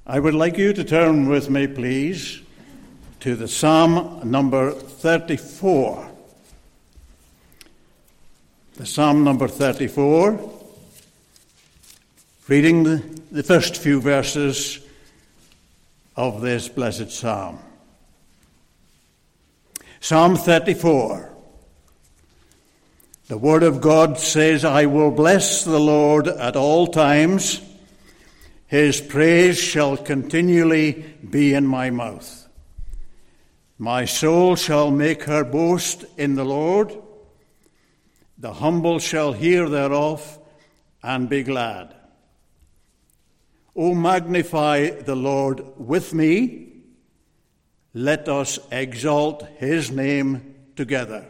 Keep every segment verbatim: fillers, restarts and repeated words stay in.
I would like you to turn with me, please, to the Psalm number thirty-four. The Psalm number thirty-four, reading the, the first few verses of this blessed psalm. Psalm thirty-four. The Word of God says, I will bless the Lord at all times. His praise shall continually be in my mouth. My soul shall make her boast in the Lord. The humble shall hear thereof and be glad. O magnify the Lord with me. Let us exalt his name together.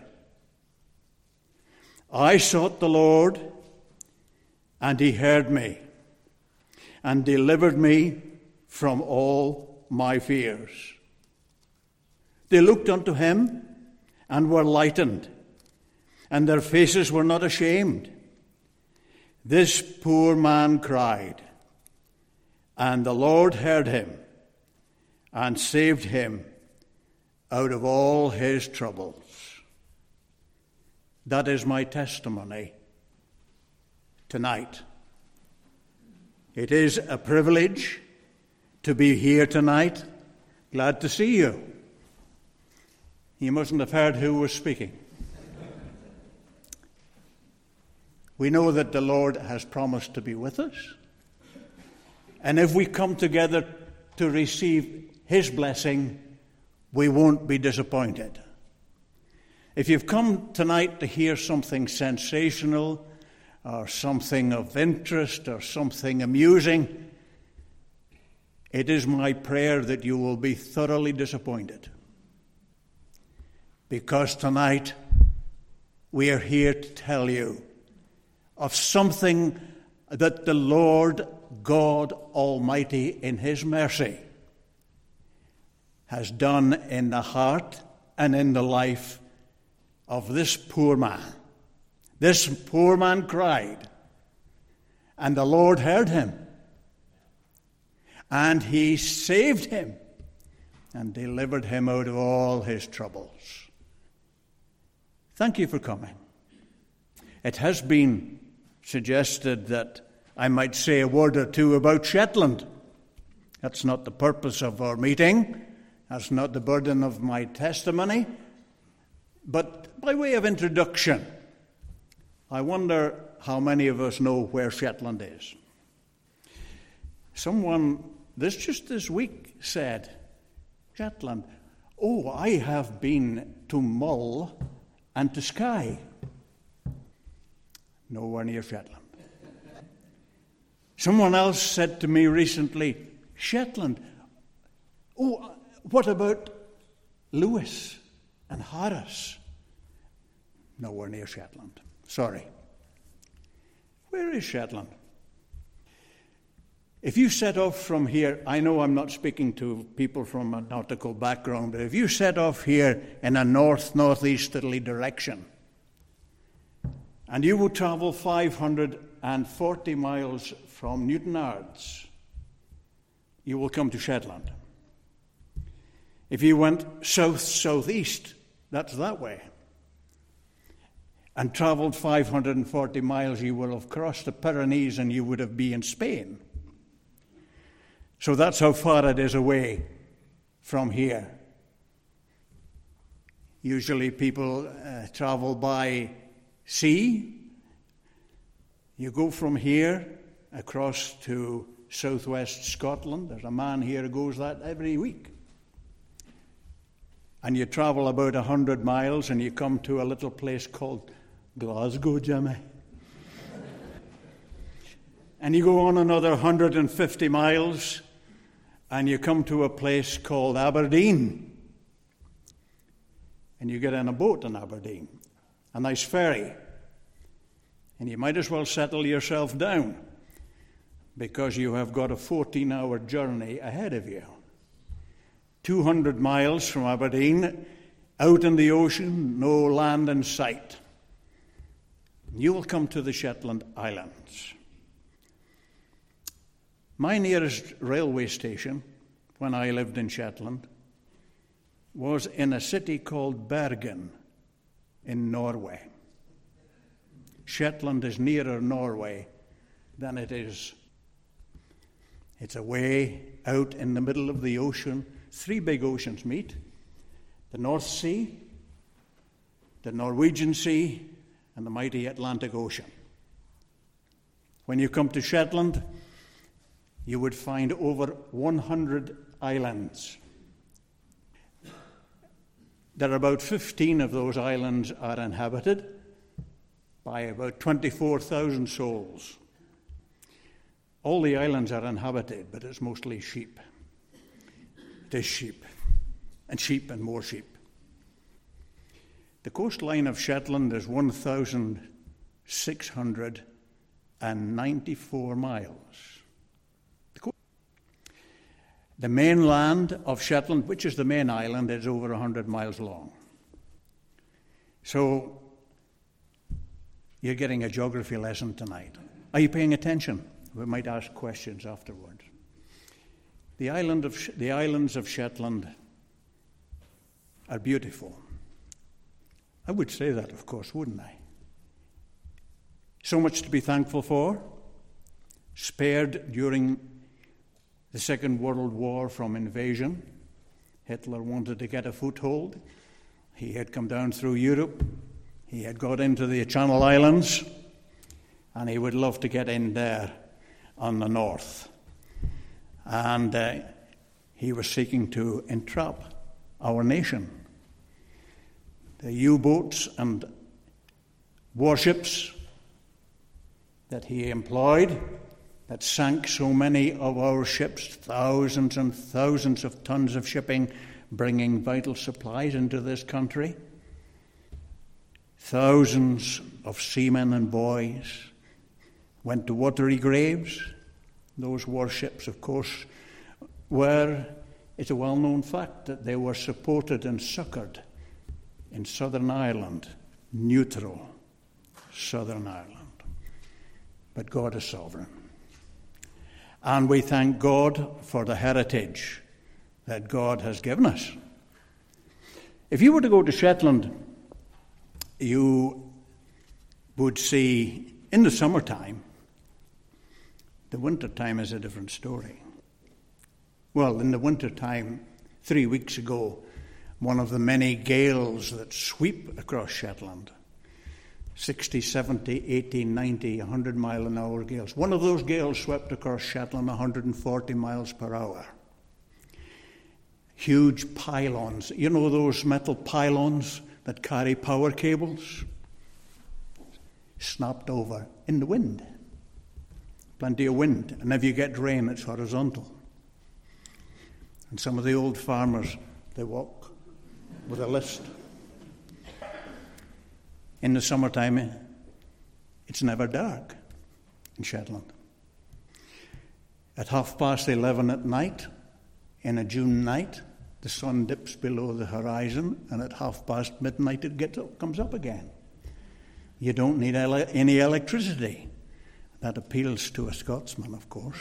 I sought the Lord, and he heard me, and delivered me from all my fears. They looked unto him, and were lightened, and their faces were not ashamed. This poor man cried, and the Lord heard him, and saved him out of all his troubles. That is my testimony tonight. It is a privilege to be here tonight. Glad to see you. You mustn't have heard who was speaking. We know that the Lord has promised to be with us. And if we come together to receive his blessing, we won't be disappointed. If you've come tonight to hear something sensational, or something of interest, or something amusing, it is my prayer that you will be thoroughly disappointed. Because tonight we are here to tell you of something that the Lord God Almighty in his mercy has done in the heart and in the life of this poor man. This poor man cried, and the Lord heard him, and he saved him and delivered him out of all his troubles. Thank you for coming. It has been suggested that I might say a word or two about Shetland. That's not the purpose of our meeting. That's not the burden of my testimony. But by way of introduction, I wonder how many of us know where Shetland is. Someone, this just this week, said, Shetland, oh, I have been to Mull and to Skye. Nowhere near Shetland. Someone else said to me recently, Shetland, oh, what about Lewis and Harris? Nowhere near Shetland. Sorry. Where is Shetland? If you set off from here, I know I'm not speaking to people from a nautical background, but if you set off here in a north-northeasterly direction, and you will travel five hundred forty miles from Newtownards, you will come to Shetland. If you went south-southeast, that's that way, and travelled five hundred forty miles, you will have crossed the Pyrenees and you would have been in Spain. So that's how far it is away from here. Usually people uh, travel by sea. You go from here across to southwest Scotland. There's a man here who goes that every week. And you travel about a hundred miles and you come to a little place called Glasgow, Jimmy. And you go on another one hundred fifty miles and you come to a place called Aberdeen. And you get in a boat in Aberdeen, a nice ferry. And you might as well settle yourself down because you have got a fourteen-hour journey ahead of you. two hundred miles from Aberdeen, out in the ocean, no land in sight. You will come to the Shetland Islands. My nearest railway station, when I lived in Shetland, was in a city called Bergen in Norway. Shetland is nearer Norway than it is. It's away out in the middle of the ocean. Three big oceans meet: the North Sea, the Norwegian Sea, and the mighty Atlantic Ocean. When you come to Shetland, you would find over one hundred islands. There are about fifteen of those islands are inhabited by about twenty-four thousand souls. All the islands are inhabited, but it's mostly sheep. It is sheep, and sheep and more sheep. The coastline of Shetland is one thousand six hundred ninety-four miles. The mainland of Shetland, which is the main island, is over one hundred miles long. So, you're getting a geography lesson tonight. Are you paying attention? We might ask questions afterwards. The island of the islands of Shetland are beautiful. I would say that, of course, wouldn't I? So much to be thankful for. Spared during the Second World War from invasion. Hitler wanted to get a foothold. He had come down through Europe. He had got into the Channel Islands, and he would love to get in there on the north. And uh, he was seeking to entrap our nation. The U-boats and warships that he employed that sank so many of our ships, thousands and thousands of tons of shipping bringing vital supplies into this country. Thousands of seamen and boys went to watery graves. Those warships, of course, were, it's a well-known fact that they were supported and succoured in Southern Ireland, neutral Southern Ireland. But God is sovereign. And we thank God for the heritage that God has given us. If you were to go to Shetland, you would see in the summertime, the wintertime is a different story. Well, in the wintertime, three weeks ago, one of the many gales that sweep across Shetland, sixty, seventy, eighty, ninety, one hundred mile an hour gales. One of those gales swept across Shetland one hundred forty miles per hour. Huge pylons. You know those metal pylons that carry power cables? Snapped over in the wind. Plenty of wind. And if you get rain, it's horizontal. And some of the old farmers, they walk with a list. In the summertime, it's never dark in Shetland. At half past eleven at night, in a June night, the sun dips below the horizon, and at half past midnight it gets up, comes up again. You don't need ele- any electricity. That appeals to a Scotsman, of course.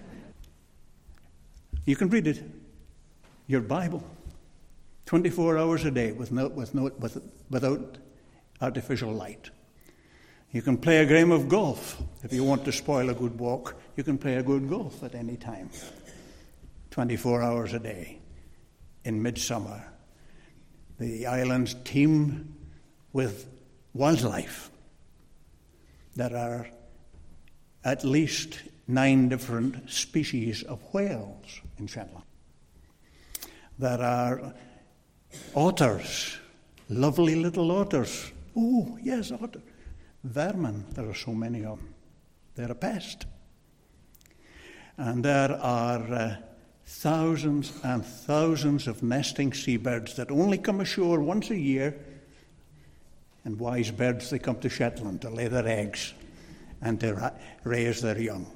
You can read it, your Bible, twenty-four hours a day with no, with no, with, without artificial light. You can play a game of golf. If you want to spoil a good walk, you can play a good golf at any time. twenty-four hours a day in midsummer. The islands teem with wildlife. There are at least nine different species of whales in Shetland. There are otters, lovely little otters. Oh, yes, otter. Vermin, there are so many of them. They're a pest. And there are uh, thousands and thousands of nesting seabirds that only come ashore once a year. And wise birds, they come to Shetland to lay their eggs and to ra- raise their young.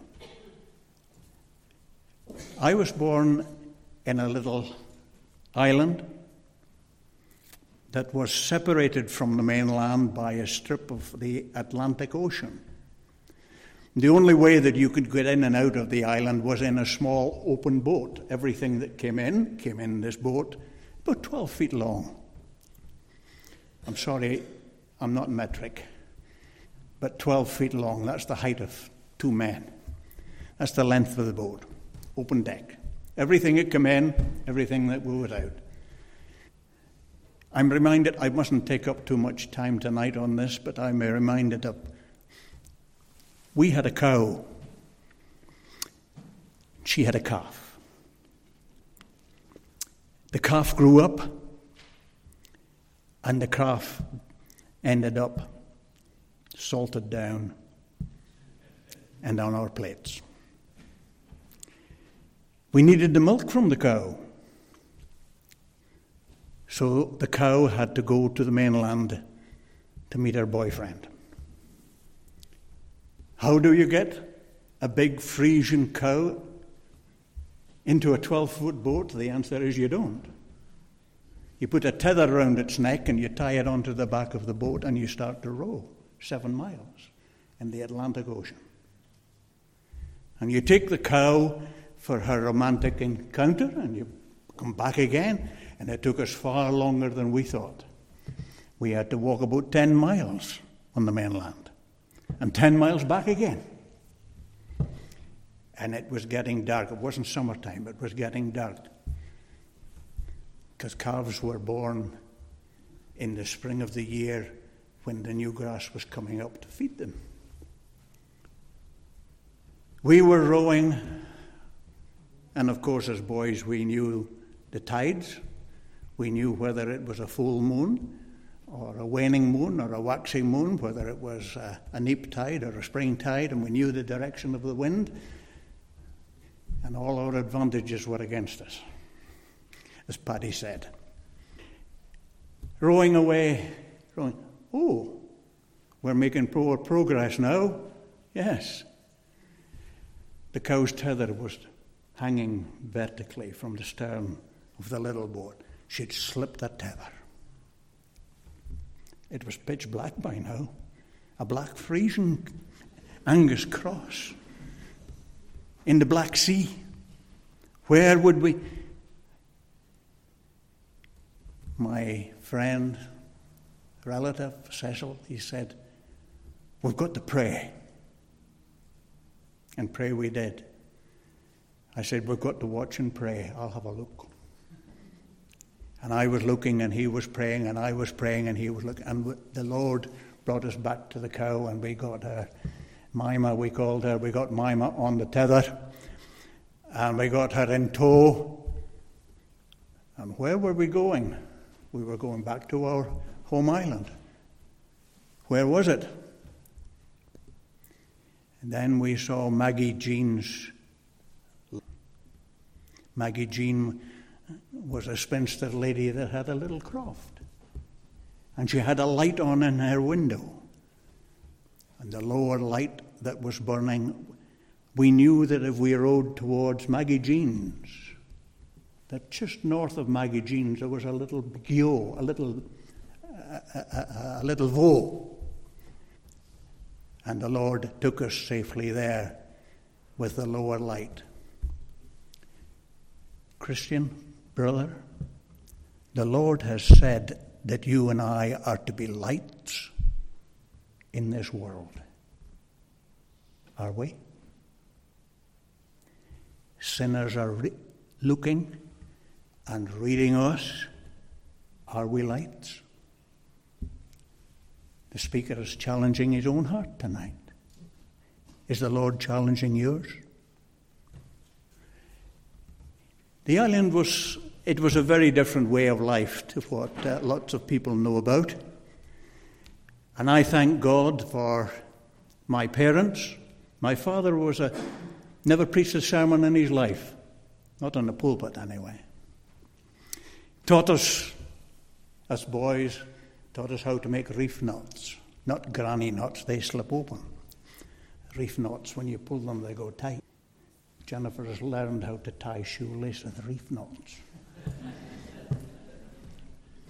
I was born in a little island that was separated from the mainland by a strip of the Atlantic Ocean. The only way that you could get in and out of the island was in a small open boat. Everything that came in, came in this boat, about twelve feet long. I'm sorry, I'm not metric, but twelve feet long. That's the height of two men. That's the length of the boat, open deck. Everything that came in, everything that went out. I'm reminded, I mustn't take up too much time tonight on this, but I'm reminded of, we had a cow. She had a calf. The calf grew up, and the calf ended up salted down and on our plates. We needed the milk from the cow. So the cow had to go to the mainland to meet her boyfriend. How do you get a big Frisian cow into a twelve-foot boat? The answer is you don't. You put a tether around its neck and you tie it onto the back of the boat and you start to row seven miles in the Atlantic Ocean. And you take the cow for her romantic encounter and you come back again. And it took us far longer than we thought. We had to walk about ten miles on the mainland and ten miles back again. And it was getting dark. It wasn't summertime, it was getting dark. Because calves were born in the spring of the year when the new grass was coming up to feed them. We were rowing, and of course as boys we knew the tides. We knew whether it was a full moon or a waning moon or a waxing moon, whether it was a, a neap tide or a spring tide, and we knew the direction of the wind, and all our advantages were against us, as Paddy said. Rowing away, rowing, oh, we're making pro- progress now. Yes. The cow's tether was hanging vertically from the stern of the little boat. She'd slipped that tether. It was pitch black by now. A black Frisian Angus cross in the Black Sea. Where would we? My friend, relative, Cecil, he said, we've got to pray. And pray we did. I said, we've got to watch and pray. I'll have a look. And I was looking, and he was praying, and I was praying, and he was looking. And the Lord brought us back to the cow, and we got her, Mima, we called her. We got Mima on the tether, and we got her in tow. And where were we going? We were going back to our home island. Where was it? And then we saw Maggie Jean's. Maggie Jean was a spinster lady that had a little croft. And she had a light on in her window. And the lower light that was burning, we knew that if we rode towards Maggie Jean's, that just north of Maggie Jean's there was a little gyo, a little, a, a, a little vaux. And the Lord took us safely there with the lower light. Christian, brother, the Lord has said that you and I are to be lights in this world. Are we? Sinners are re- looking and reading us. Are we lights? The speaker is challenging his own heart tonight. Is the Lord challenging yours? The island was, it was a very different way of life to what uh, lots of people know about. And I thank God for my parents. My father was a, never preached a sermon in his life. Not on the pulpit anyway. Taught us, as boys, taught us how to make reef knots. Not granny knots, they slip open. Reef knots, when you pull them, they go tight. Jennifer has learned how to tie shoelace with reef knots.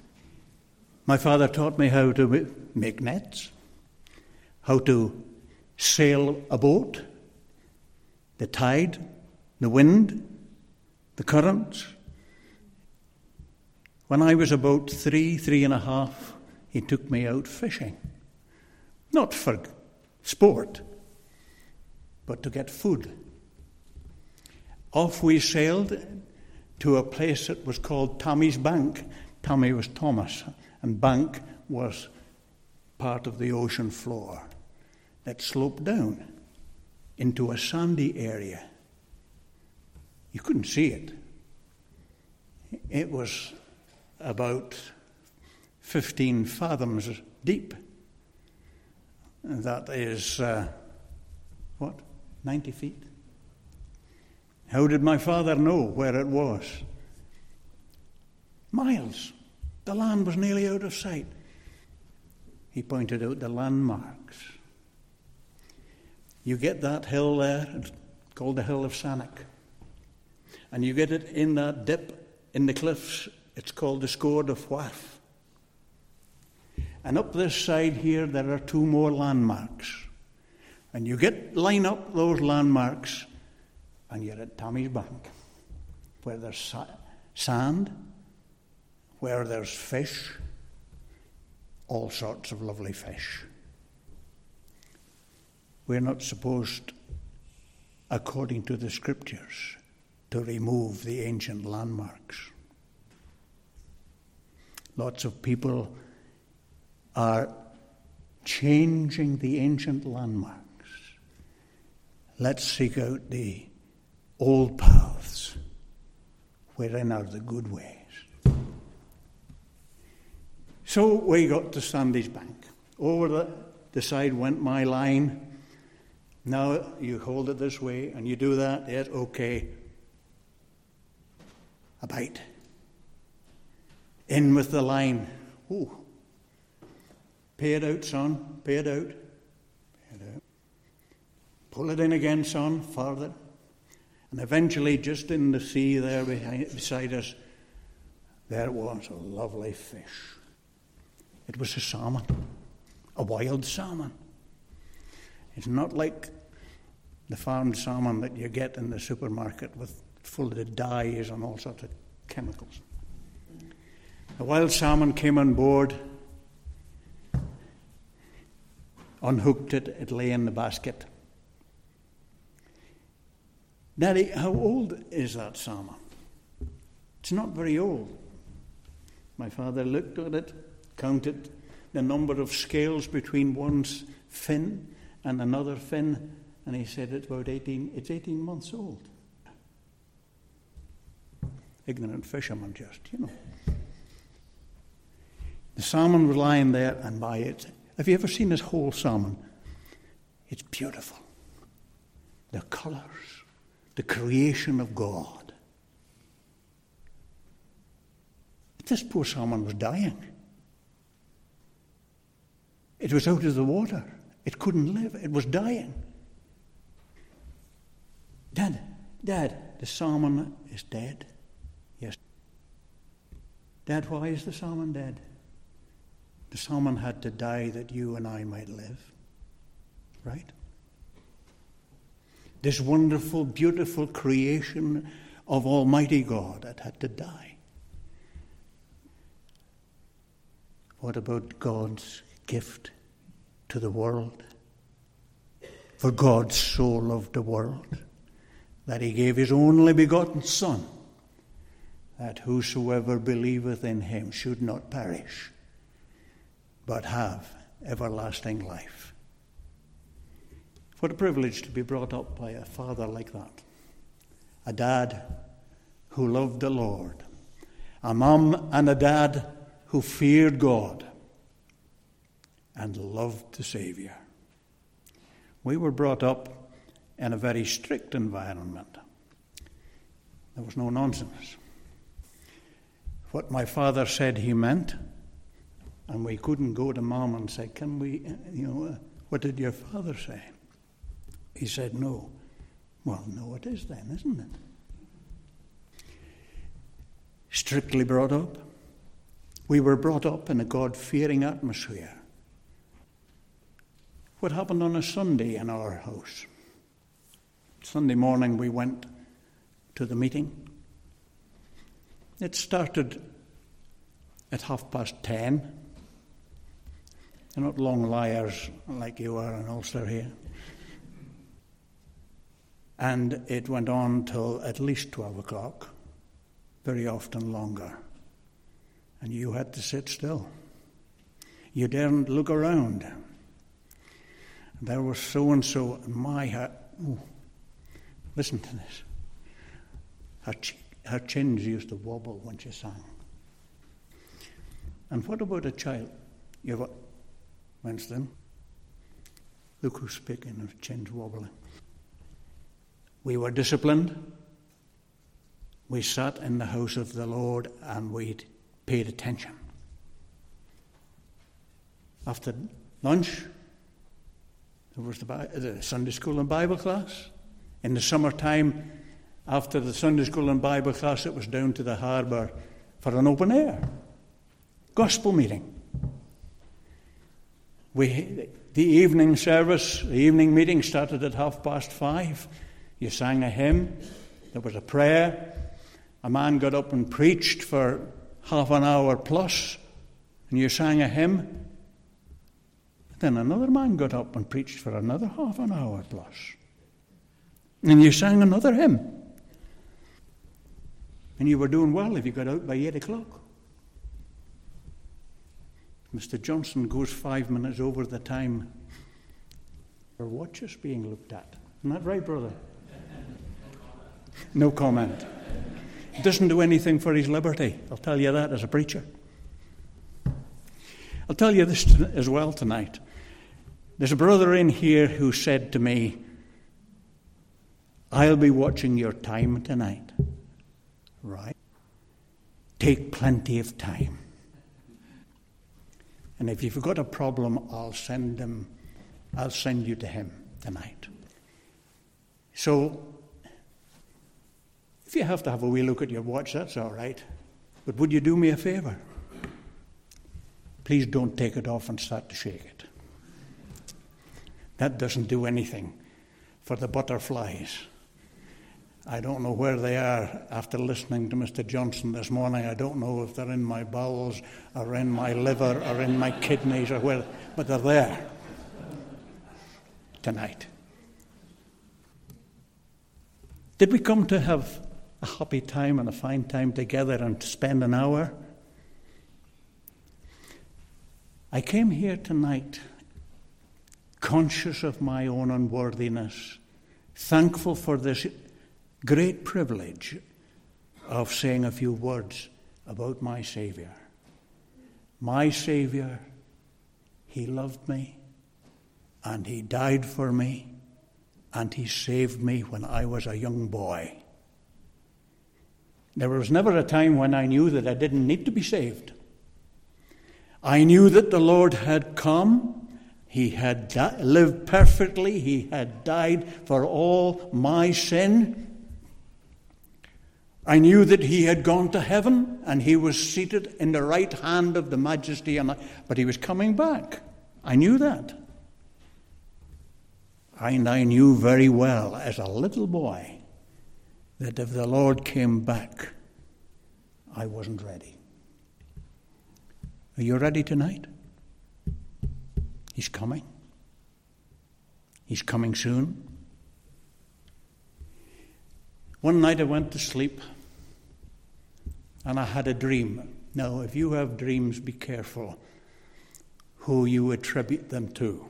My father taught me how to make nets, how to sail a boat, the tide, the wind, the currents. When I was about three, three and a half, he took me out fishing. Not for sport, but to get food. Off we sailed to a place that was called Tommy's Bank. Tommy was Thomas, and Bank was part of the ocean floor that sloped down into a sandy area. You couldn't see it. It was about fifteen fathoms deep. That is, uh, what, ninety feet? How did my father know where it was? Miles. The land was nearly out of sight. He pointed out the landmarks. You get that hill there, it's called the Hill of Sannock. And you get it in that dip in the cliffs, it's called the Scored of Wharf. And up this side here, there are two more landmarks. And you get line up those landmarks, and you're at Tommy's Bank, where there's sa- sand, where there's fish, all sorts of lovely fish. We're not supposed, according to the scriptures, to remove the ancient landmarks. Lots of people are changing the ancient landmarks. Let's seek out the old paths wherein are the good ways. So we got to Sandy's Bank. Over the, the side went my line. Now you hold it this way and you do that. Yes, okay. A bite. In with the line. Ooh. Pay it out, son. Pay it out. Pay it out. Pull it in again, son. Farther. And eventually, just in the sea there behind, beside us, there was a lovely fish. It was a salmon, a wild salmon. It's not like the farmed salmon that you get in the supermarket with full of dyes and all sorts of chemicals. The wild salmon came on board, unhooked it, it lay in the basket. Daddy, how old is that salmon? It's not very old. My father looked at it, counted the number of scales between one fin and another fin, and he said it's about eighteen, it's eighteen months old. Ignorant fisherman just, you know. The salmon was lying there, and by it, have you ever seen this whole salmon? It's beautiful. The colours, the creation of God. This poor salmon was dying. It was out of the water. It couldn't live. It was dying. Dad, Dad, the salmon is dead. Yes. Dad, why is the salmon dead? The salmon had to die that you and I might live. Right? This wonderful, beautiful creation of Almighty God that had to die. What about God's gift to the world? For God so loved the world that he gave his only begotten Son, that whosoever believeth in him should not perish, but have everlasting life. What a privilege to be brought up by a father like that. A dad who loved the Lord. A mum and a dad who feared God and loved the Saviour. We were brought up in a very strict environment. There was no nonsense. What my father said he meant, and we couldn't go to Mom and say, can we, you know, what did your father say? He said no. Well, no it is then, isn't it? Strictly brought up. We were brought up in a God-fearing atmosphere. what happened on a Sunday in our house. Sunday morning we went to the meeting. It started at half past ten. They're not long liars like you are in Ulster here. And it went on till at least twelve o'clock, very often longer. And you had to sit still. You daren't look around. There was so-and-so, and my heart, oh, listen to this. Her, ch- her chins used to wobble when she sang. And what about a child? You have a, Winston, look who's speaking of chins wobbling. We were disciplined. We sat in the house of the Lord and we paid attention. After lunch, there was the, the Sunday school and Bible class. In the summertime, after the Sunday school and Bible class, it was down to the harbour for an open air gospel meeting. We, the evening service, the evening meeting started at half past five. You sang a hymn. There was a prayer. A man got up and preached for half an hour plus, and you sang a hymn. Then another man got up and preached for another half an hour plus, and you sang another hymn. And you were doing well if you got out by eight o'clock. Mister Johnson goes five minutes over the time. Your watch is being looked at. Isn't that right, brother? No comment. He doesn't do anything for his liberty. I'll tell you that as a preacher. I'll tell you this as well tonight. There's a brother in here who said to me, I'll be watching your time tonight. Right? Take plenty of time. And if you've got a problem, I'll send him, I'll send you to him tonight. So, if you have to have a wee look at your watch, that's all right. But would you do me a favour? Please don't take it off and start to shake it. That doesn't do anything for the butterflies. I don't know where they are after listening to Mister Johnson this morning. I don't know if they're in my bowels or in my liver or in my kidneys or where, but they're there tonight. Did we come to have a happy time and a fine time together and spend an hour? I came here tonight conscious of my own unworthiness, thankful for this great privilege of saying a few words about my Saviour. My Saviour, He loved me, and He died for me, and He saved me when I was a young boy. There was never a time when I knew that I didn't need to be saved. I knew that the Lord had come. He had di- lived perfectly. He had died for all my sin. I knew that He had gone to heaven and He was seated in the right hand of the Majesty, and I, but He was coming back. I knew that. And I knew very well as a little boy that if the Lord came back, I wasn't ready. Are you ready tonight? He's coming. He's coming soon. One night I went to sleep and I had a dream. Now, if you have dreams, be careful who you attribute them to.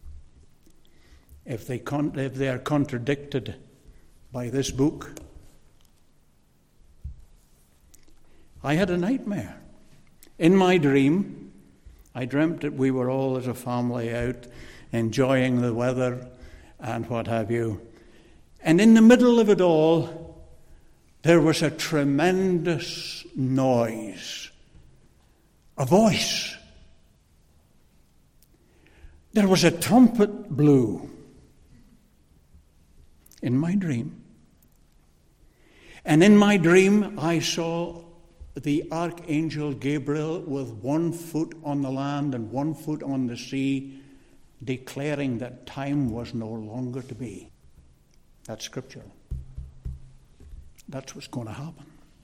If they con- if they are contradicted by this book. I had a nightmare. In my dream, I dreamt that we were all as a family out enjoying the weather and what have you. And in the middle of it all, there was a tremendous noise, a voice. There was a trumpet blew in my dream. And in my dream, I saw the Archangel Gabriel with one foot on the land and one foot on the sea, declaring that time was no longer to be. That's scriptural. That's what's going to happen.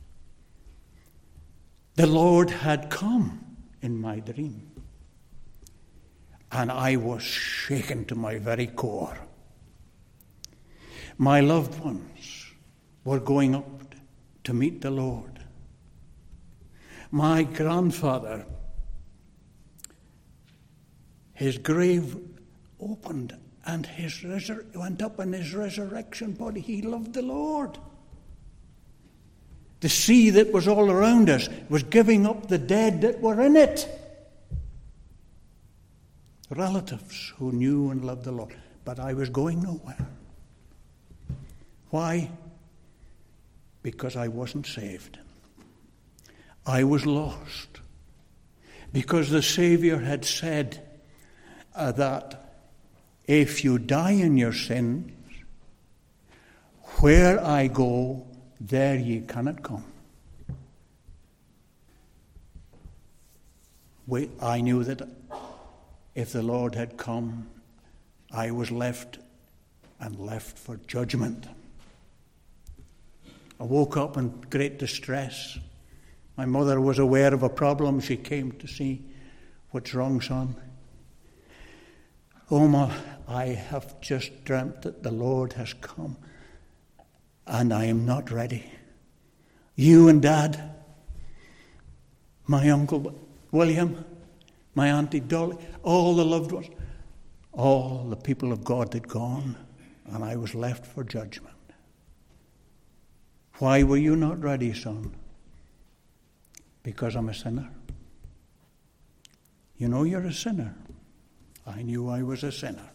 The Lord had come in my dream, and I was shaken to my very core. My loved ones were going up to meet the Lord. My grandfather, his grave opened and his resur- went up in his resurrection body. He loved the Lord. The sea that was all around us was giving up the dead that were in it. Relatives who knew and loved the Lord. But I was going nowhere. Why? Because I wasn't saved. I was lost. Because the Savior had said uh, that if you die in your sins, where I go, there ye cannot come. We, I knew that if the Lord had come, I was left and left for judgment. I woke up in great distress. My mother was aware of a problem. She came to see, what's wrong, son? Oh, ma, I have just dreamt that the Lord has come, and I am not ready. You and Dad, my Uncle William, my Auntie Dolly, all the loved ones, all the people of God had gone, and I was left for judgment. Why were you not ready, son? Because I'm a sinner. You know you're a sinner. I knew I was a sinner.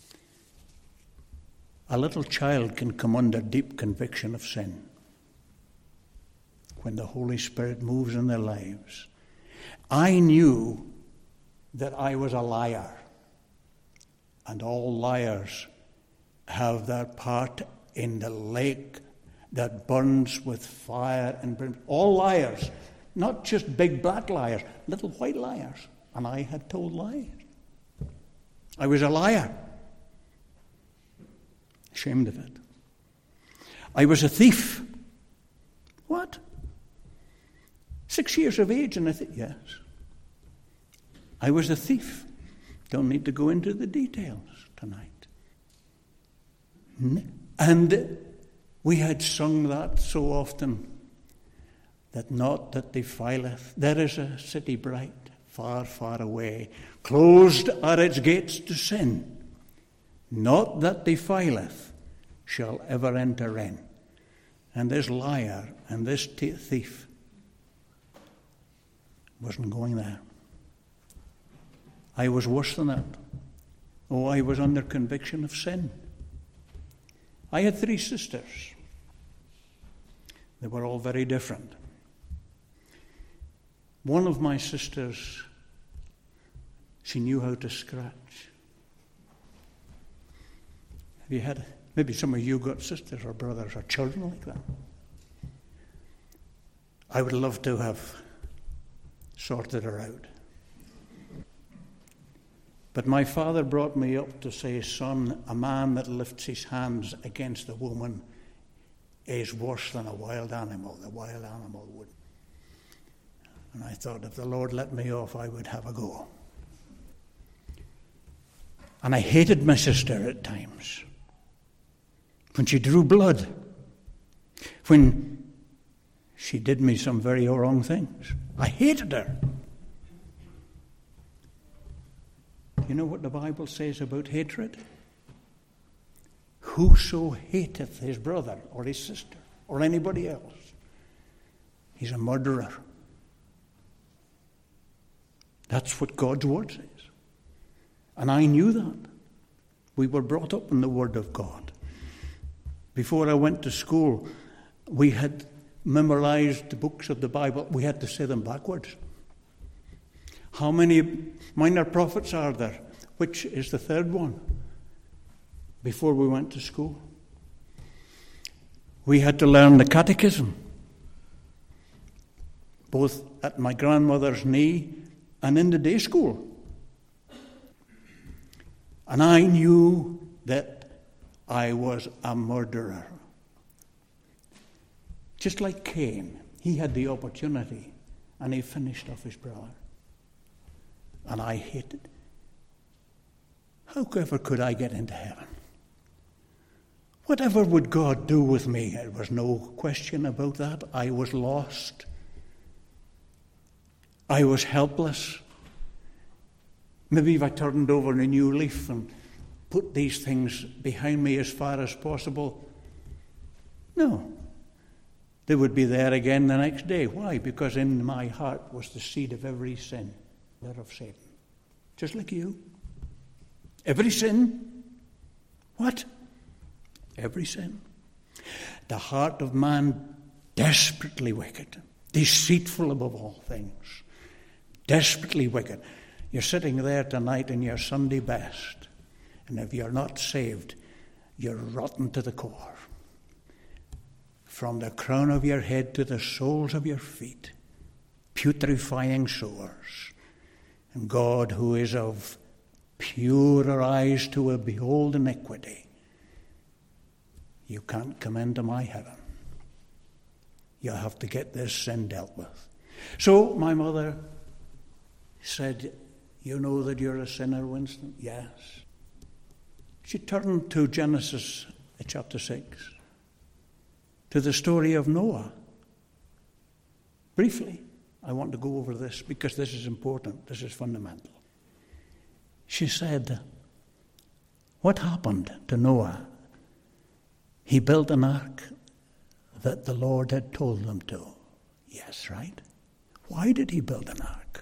A little child can come under deep conviction of sin when the Holy Spirit moves in their lives. I knew that I was a liar, and all liars have their part in the lake that burns with fire and brimstone. All liars, not just big black liars, little white liars. And I had told lies. I was a liar. Ashamed of it. I was a thief. What? Six years of age and a thief? Yes. I was a thief. Don't need to go into the details tonight. And we had sung that so often, that not that defileth. There is a city bright, far, far away. Closed are its gates to sin. Not that defileth shall ever enter in. And this liar and this t- thief wasn't going there. I was worse than that. Oh, I was under conviction of sin. I had three sisters. They were all very different. One of my sisters, she knew how to scratch. Have you had, maybe some of you got sisters or brothers or children like that? I would love to have sorted her out. But my father brought me up to say, son, a man that lifts his hands against a woman is worse than a wild animal. The wild animal would. And I thought, if the Lord let me off, I would have a go. And I hated my sister at times. When she drew blood. When she did me some very wrong things. I hated her. You know what the Bible says about hatred? Whoso hateth his brother or his sister or anybody else, he's a murderer. That's what God's word says. And I knew that. We were brought up in the Word of God. Before I went to school, we had memorized the books of the Bible. We had to say them backwards. How many minor prophets are there? Which is the third one? Before we went to school. We had to learn the catechism. Both at my grandmother's knee and in the day school. And I knew that I was a murderer. Just like Cain, he had the opportunity and he finished off his brother. And I hated. However could I get into heaven? Whatever would God do with me? There was no question about that. I was lost. I was helpless. Maybe if I turned over a new leaf and put these things behind me as far as possible, no. They would be there again the next day. Why? Because in my heart was the seed of every sin of Satan. Just like you. Every sin. What? Every sin. The heart of man desperately wicked, deceitful above all things, desperately wicked. You're sitting there tonight in your Sunday best, and if you're not saved, you're rotten to the core. From the crown of your head to the soles of your feet, putrefying sores. And God, who is of purer eyes to behold iniquity, you can't come into my heaven. You have to get this sin dealt with. So my mother said, you know that you're a sinner, Winston? Yes. She turned to Genesis chapter six, to the story of Noah. Briefly, I want to go over this because this is important, this is fundamental. She said, what happened to Noah? He built an ark that the Lord had told him to. Yes, right? Why did he build an ark?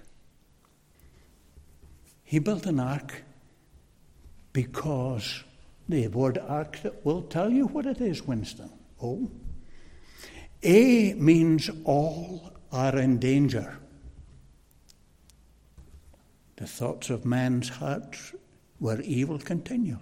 He built an ark because the word ark will tell you what it is, Winston. Oh. A means all are in danger. The thoughts of man's hearts were evil continually.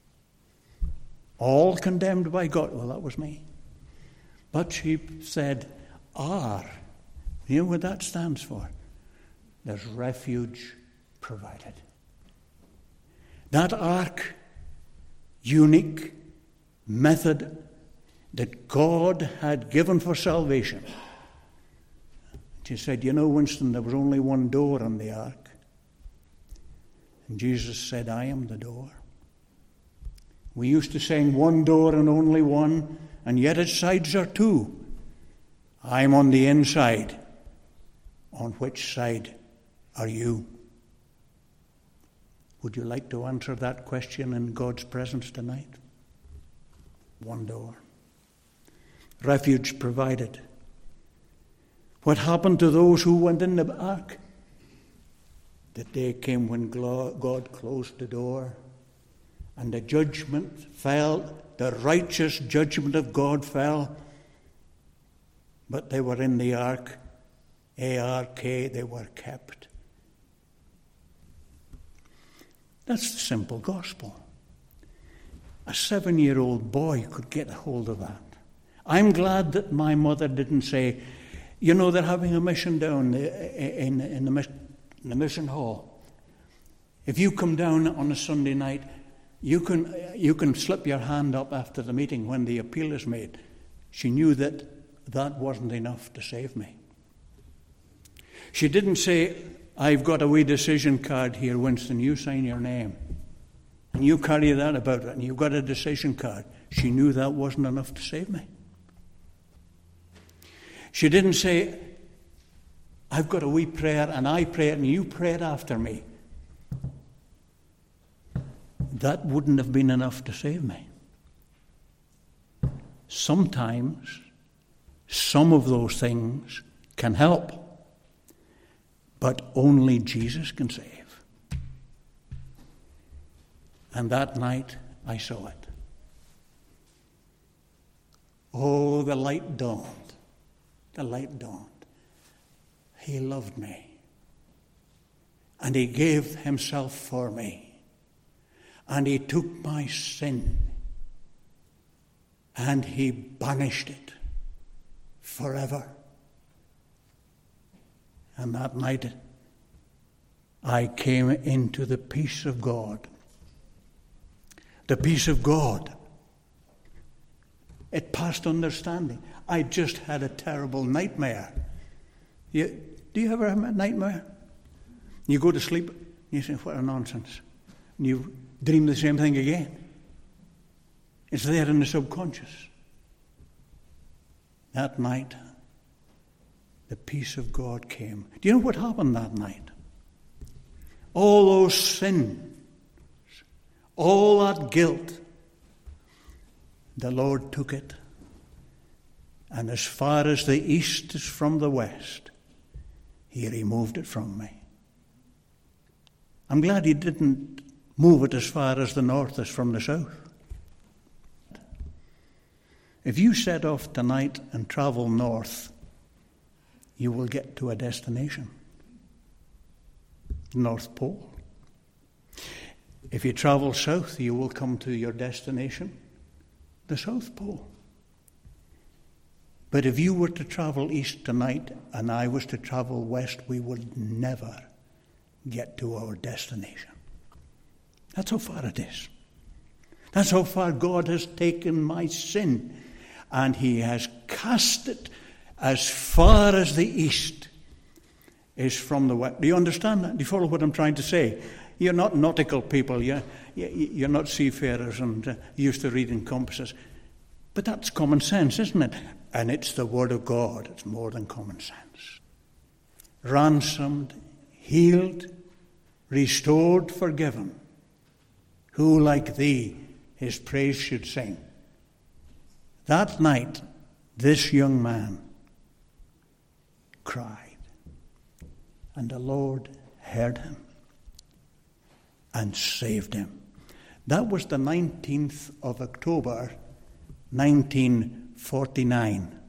All condemned by God. Well, that was me. But she said, R. You know what that stands for? There's refuge provided. That ark, unique method that God had given for salvation. She said, you know, Winston, there was only one door on the ark. And Jesus said, I am the door. We used to sing one door and only one, and yet its sides are two. I'm on the inside. On which side are you? Would you like to answer that question in God's presence tonight? One door. Refuge provided. What happened to those who went in the ark? The day came when God closed the door and the judgment fell, the righteous judgment of God fell, but they were in the ark, A R K, they were kept. That's the simple gospel. A seven-year-old boy could get a hold of that. I'm glad that my mother didn't say, you know, they're having a mission down in, in, the, in the mission hall. If you come down on a Sunday night, you can, you can slip your hand up after the meeting when the appeal is made. She knew that that wasn't enough to save me. She didn't say, I've got a wee decision card here, Winston, you sign your name. And you carry that about it, and you've got a decision card. She knew that wasn't enough to save me. She didn't say, I've got a wee prayer, and I pray it, and you pray it after me. That wouldn't have been enough to save me. Sometimes, some of those things can help, but only Jesus can save. And that night, I saw it. Oh, the light dawned. The light dawned. He loved me. And he gave himself for me. And he took my sin. And he banished it forever. And that night, I came into the peace of God. The peace of God. It passed understanding. I just had a terrible nightmare. You, do you ever have a nightmare? You go to sleep, and you say, what a nonsense. And you dream the same thing again. It's there in the subconscious. That night, the peace of God came. Do you know what happened that night? All those sins, all that guilt, the Lord took it. And as far as the east is from the west, he removed it from me. I'm glad he didn't move it as far as the north is from the south. If you set off tonight and travel north, you will get to a destination. North Pole. If you travel south, you will come to your destination, the South Pole. But if you were to travel east tonight and I was to travel west, we would never get to our destination. That's how far it is. That's how far God has taken my sin, and he has cast it as far as the east is from the west. Do you understand that? Do you follow what I'm trying to say? You're not nautical people. You're, you're not seafarers and uh, used to reading compasses. But that's common sense, isn't it? And it's the Word of God. It's more than common sense. Ransomed, healed, restored, forgiven. Who like thee his praise should sing? That night, this young man cried, and the Lord heard him and saved him. That was the nineteenth of October, nineteen forty-nine.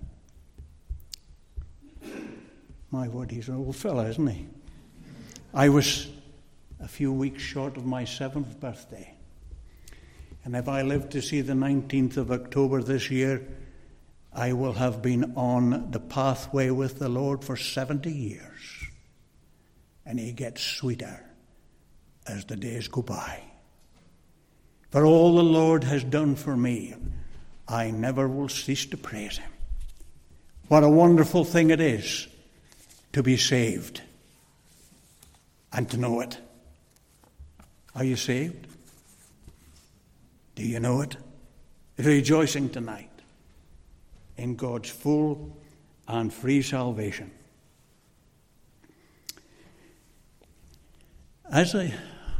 My word, he's an old fella, isn't he? I was a few weeks short of my seventh birthday. And if I live to see the nineteenth of October this year, I will have been on the pathway with the Lord for seventy years. And he gets sweeter as the days go by. For all the Lord has done for me, I never will cease to praise him. What a wonderful thing it is to be saved and to know it. Are you saved? Do you know it? Rejoicing tonight in God's full and free salvation. As I,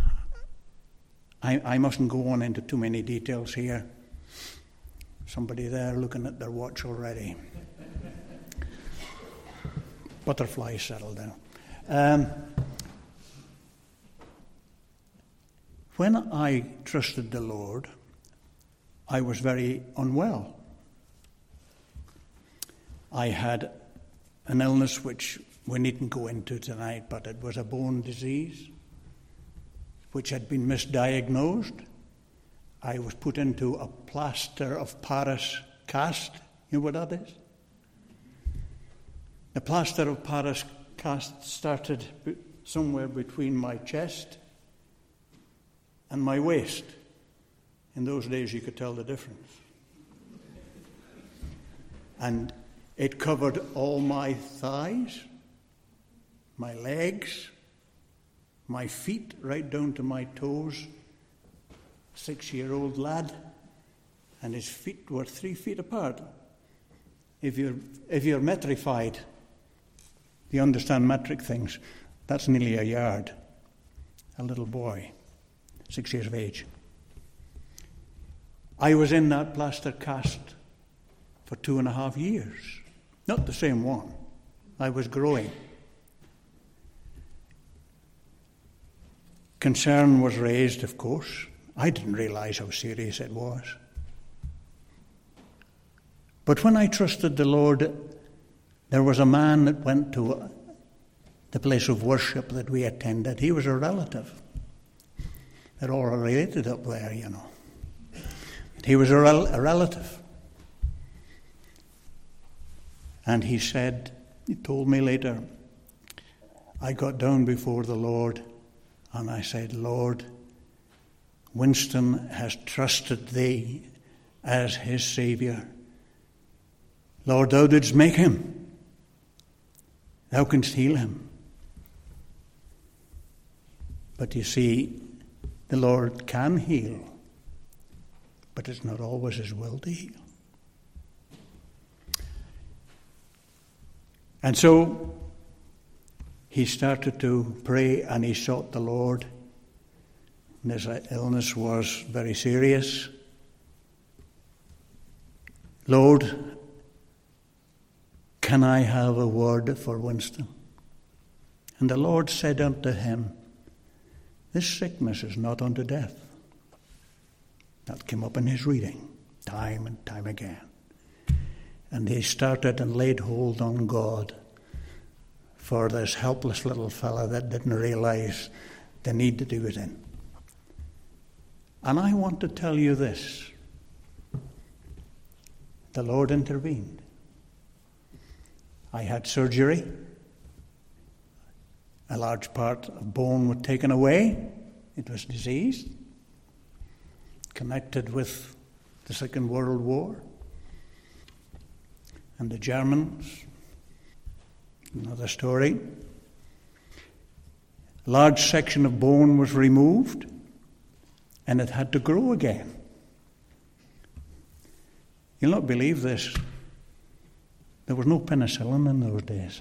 I, I mustn't go on into too many details here. Somebody there looking at their watch already. Butterflies settle down. Um, when I trusted the Lord, I was very unwell. I had an illness which we needn't go into tonight, but it was a bone disease which had been misdiagnosed. I was put into a plaster of Paris cast. You know what that is? The plaster of Paris cast started somewhere between my chest and my waist. In those days you could tell the difference. And it covered all my thighs, my legs, my feet, right down to my toes. Six-year-old lad, and his feet were three feet apart. If you're if you're metrified, you understand metric things. That's nearly a yard. A little boy, six years of age. I was in that plaster cast for two and a half years. Not the same one. I was growing. Concern was raised, of course. I didn't realize how serious it was. But when I trusted the Lord, there was a man that went to the place of worship that we attended. He was a relative. They're all related up there, you know. He was a, rel- a relative. And he said, he told me later, I got down before the Lord and I said, Lord, Winston has trusted thee as his Saviour. Lord, thou didst make him. Thou canst heal him. But you see, the Lord can heal, but it's not always his will to heal. And so he started to pray and he sought the Lord. And his illness was very serious. Lord, can I have a word for Winston? And the Lord said unto him, this sickness is not unto death. That came up in his reading, time and time again. And he started and laid hold on God for this helpless little fella that didn't realize the need that he was in. And I want to tell you this. The Lord intervened. I had surgery. A large part of bone was taken away. It was diseased, connected with the Second World War. And the Germans, another story. A large section of bone was removed, and it had to grow again. You'll not believe this. There was no penicillin in those days.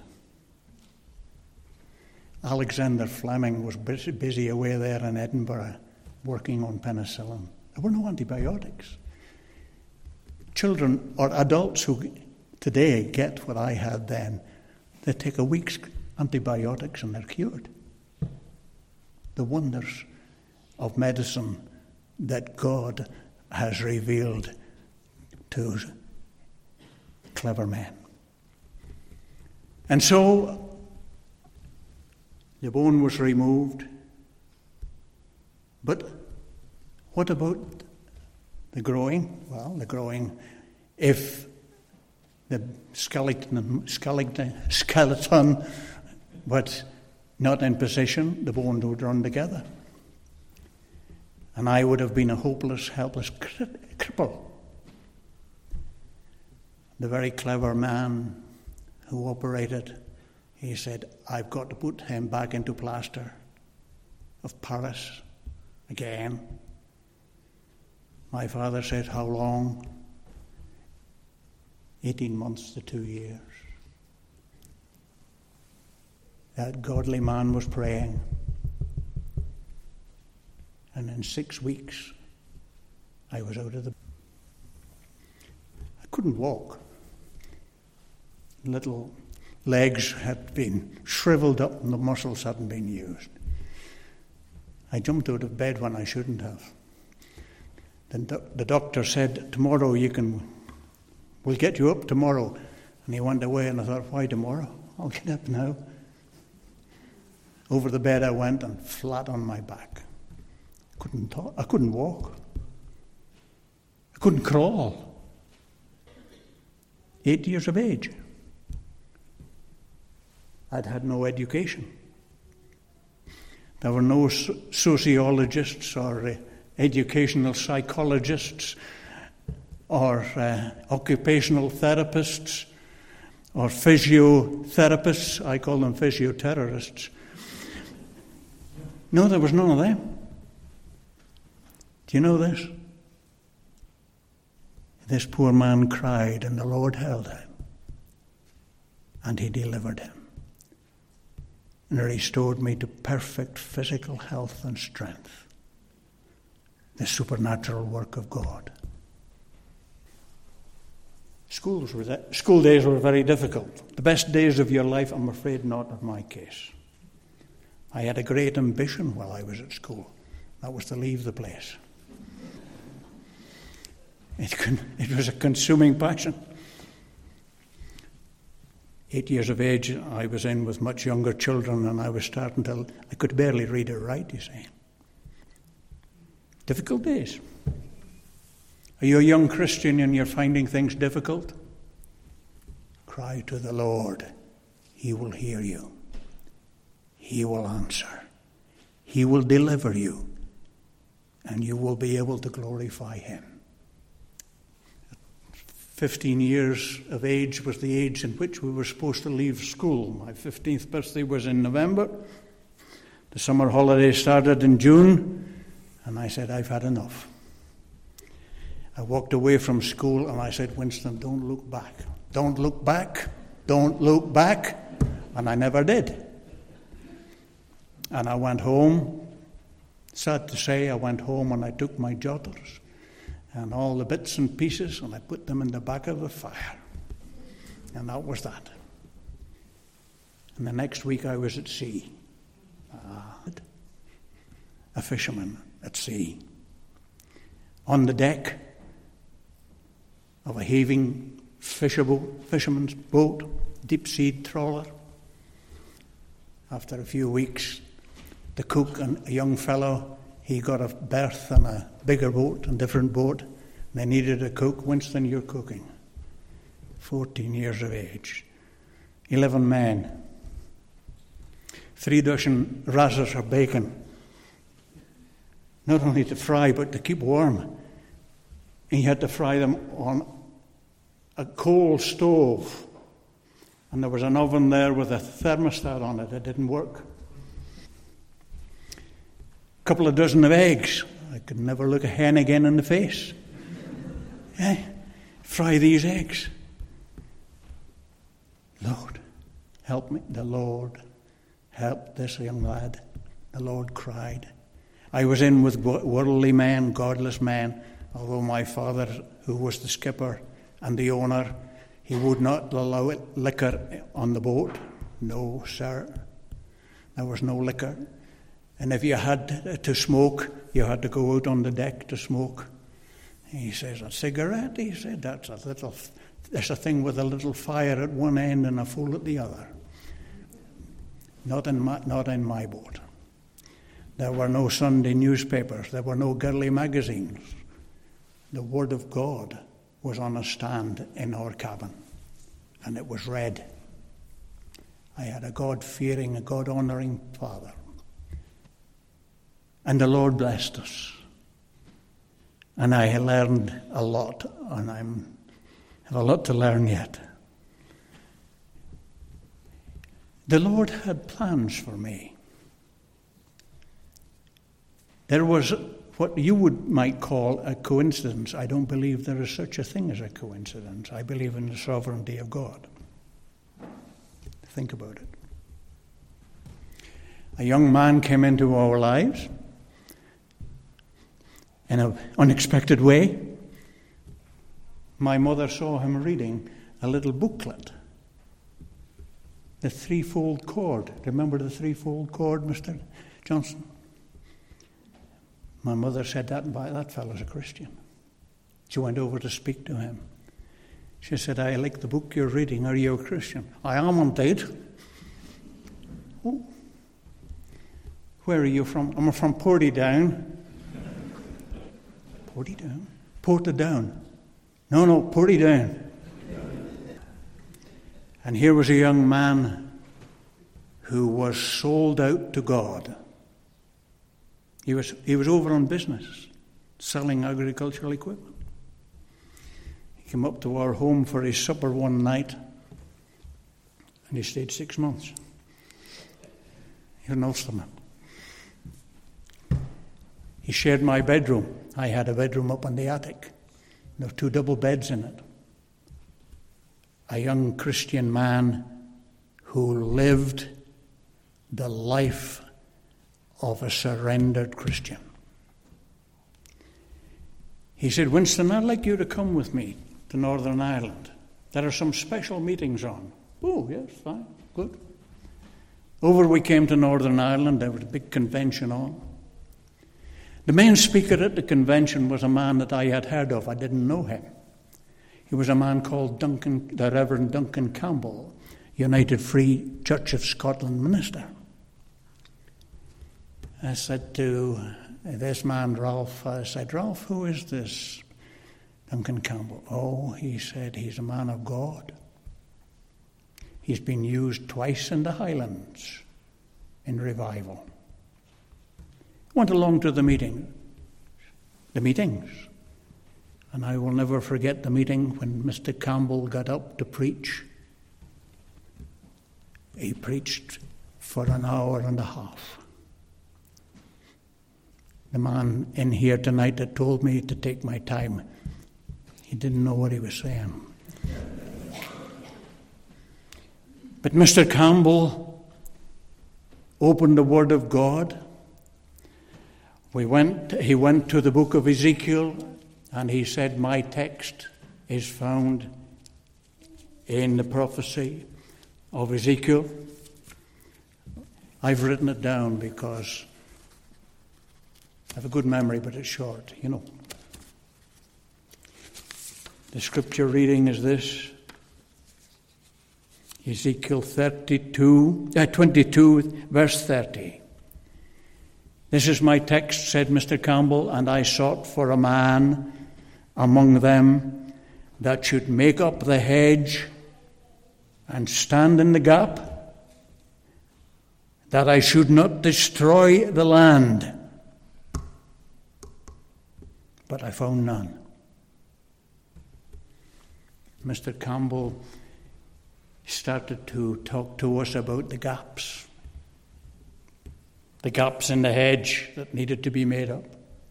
Alexander Fleming was busy, busy away there in Edinburgh working on penicillin. There were no antibiotics. Children or adults who today get what I had then, they take a week's antibiotics and they're cured. The wonders of medicine that God has revealed to clever men. And so the bone was removed. But what about the growing? Well, the growing, if the skeleton, skeleton, skeleton, but not in position, the bones would run together. And I would have been a hopeless, helpless cripple. The very clever man who operated, he said, I've got to put him back into plaster of Paris again. My father said, how long? eighteen months to two years. That godly man was praying. And in six weeks, I was out of the... I couldn't walk. Little legs had been shriveled up and the muscles hadn't been used. I jumped out of bed when I shouldn't have. The, do- the doctor said, tomorrow you can... We'll get you up tomorrow. And he went away, and I thought, why tomorrow? I'll get up now. Over the bed I went and flat on my back. Couldn't talk. I couldn't walk. I couldn't crawl. Eight years of age. I'd had no education. There were no sociologists or uh, educational psychologists or uh, occupational therapists or physiotherapists. I call them physioterrorists. No, there was none of them. Do you know this? This poor man cried, and the Lord held him, and he delivered him, and restored me to perfect physical health and strength. The supernatural work of God. Schools were that, school days were very difficult. The best days of your life, I'm afraid not in my case. I had a great ambition while I was at school. That was to leave the place. It, it was a consuming passion. Eight years of age, I was in with much younger children, and I was starting to, I could barely read or write, you see. Difficult days. Are you a young Christian and you're finding things difficult? Cry to the Lord. He will hear you. He will answer. He will deliver you. and you will be able to glorify him. Fifteen years of age was the age in which we were supposed to leave school. My fifteenth birthday was in November. The summer holidays started in June, and I said, I've had enough. I walked away from school and I said, Winston, don't look back. Don't look back. Don't look back. And I never did. And I went home. Sad to say, I went home and I took my jotters and all the bits and pieces and I put them in the back of the fire. And that was that. And the next week I was at sea. Uh, a fisherman at sea. On the deck of a heaving fisher boat, fisherman's boat, deep-sea trawler. After a few weeks, the cook and a young fellow, he got a berth on a bigger boat, a different boat. They needed a cook. Winston, you're cooking. Fourteen years of age. Eleven men. Three dozen razzers of bacon. Not only to fry, but to keep warm. And he had to fry them on a coal stove. And there was an oven there with a thermostat on it. It didn't work. A couple of dozen of eggs. I could never look a hen again in the face. Eh? Fry these eggs. Lord, help me. The Lord helped this young lad. The Lord cried. I was in with worldly men, godless men, although my father, who was the skipper and the owner, he would not allow liquor on the boat. No, sir. There was no liquor. And if you had to smoke, you had to go out on the deck to smoke. He says, a cigarette? He said, that's a little, there's a thing with a little fire at one end and a full at the other. Not in my, not in my boat. There were no Sunday newspapers. There were no girly magazines. The Word of God was on a stand in our cabin, and it was read. I had a God-fearing, a God-honouring father. And the Lord blessed us. And I learned a lot, and I have a lot to learn yet. The Lord had plans for me. There was what you would might call a coincidence. I don't believe there is such a thing as a coincidence. I believe in the sovereignty of God. Think about it. A young man came into our lives in an unexpected way. My mother saw him reading a little booklet. The threefold cord. Remember the threefold cord, Mister Johnson? My mother said, that, that fellow's a Christian. She went over to speak to him. She said, I like the book you're reading. Are you a Christian? I am indeed. Oh. Where are you from? I'm from Portadown. Portadown? Portadown. No, no, Portadown. And here was a young man who was sold out to God. He was he was over on business, selling agricultural equipment. He came up to our home for his supper one night, and he stayed six months. He's an Ulsterman. He shared my bedroom. I had a bedroom up in the attic. There were two double beds in it. A young Christian man who lived the life of a surrendered Christian. He said, Winston, I'd like you to come with me to Northern Ireland. There are some special meetings on. Oh, yes, fine, good. Over we came to Northern Ireland. There was a big convention on. The main speaker at the convention was a man that I had heard of. I didn't know him. He was a man called Duncan, the Reverend Duncan Campbell, United Free Church of Scotland minister. I said to this man, Ralph, I said, Ralph, who is this Duncan Campbell? Oh, he said, he's a man of God. He's been used twice in the Highlands in revival. Went along to the meeting. the meetings. And I will never forget the meeting when Mister Campbell got up to preach. He preached for an hour and a half. The man in here tonight that told me to take my time, he didn't know what he was saying. But Mister Campbell opened the Word of God. We went. He went to the book of Ezekiel, and he said, my text is found in the prophecy of Ezekiel. I've written it down because I have a good memory, but it's short, you know. The scripture reading is this. Ezekiel thirty-two, uh, twenty-two, verse thirty. This is my text, said Mister Campbell, and I sought for a man among them that should make up the hedge and stand in the gap, that I should not destroy the land. But I found none. Mister Campbell started to talk to us about the gaps. The gaps in the hedge that needed to be made up.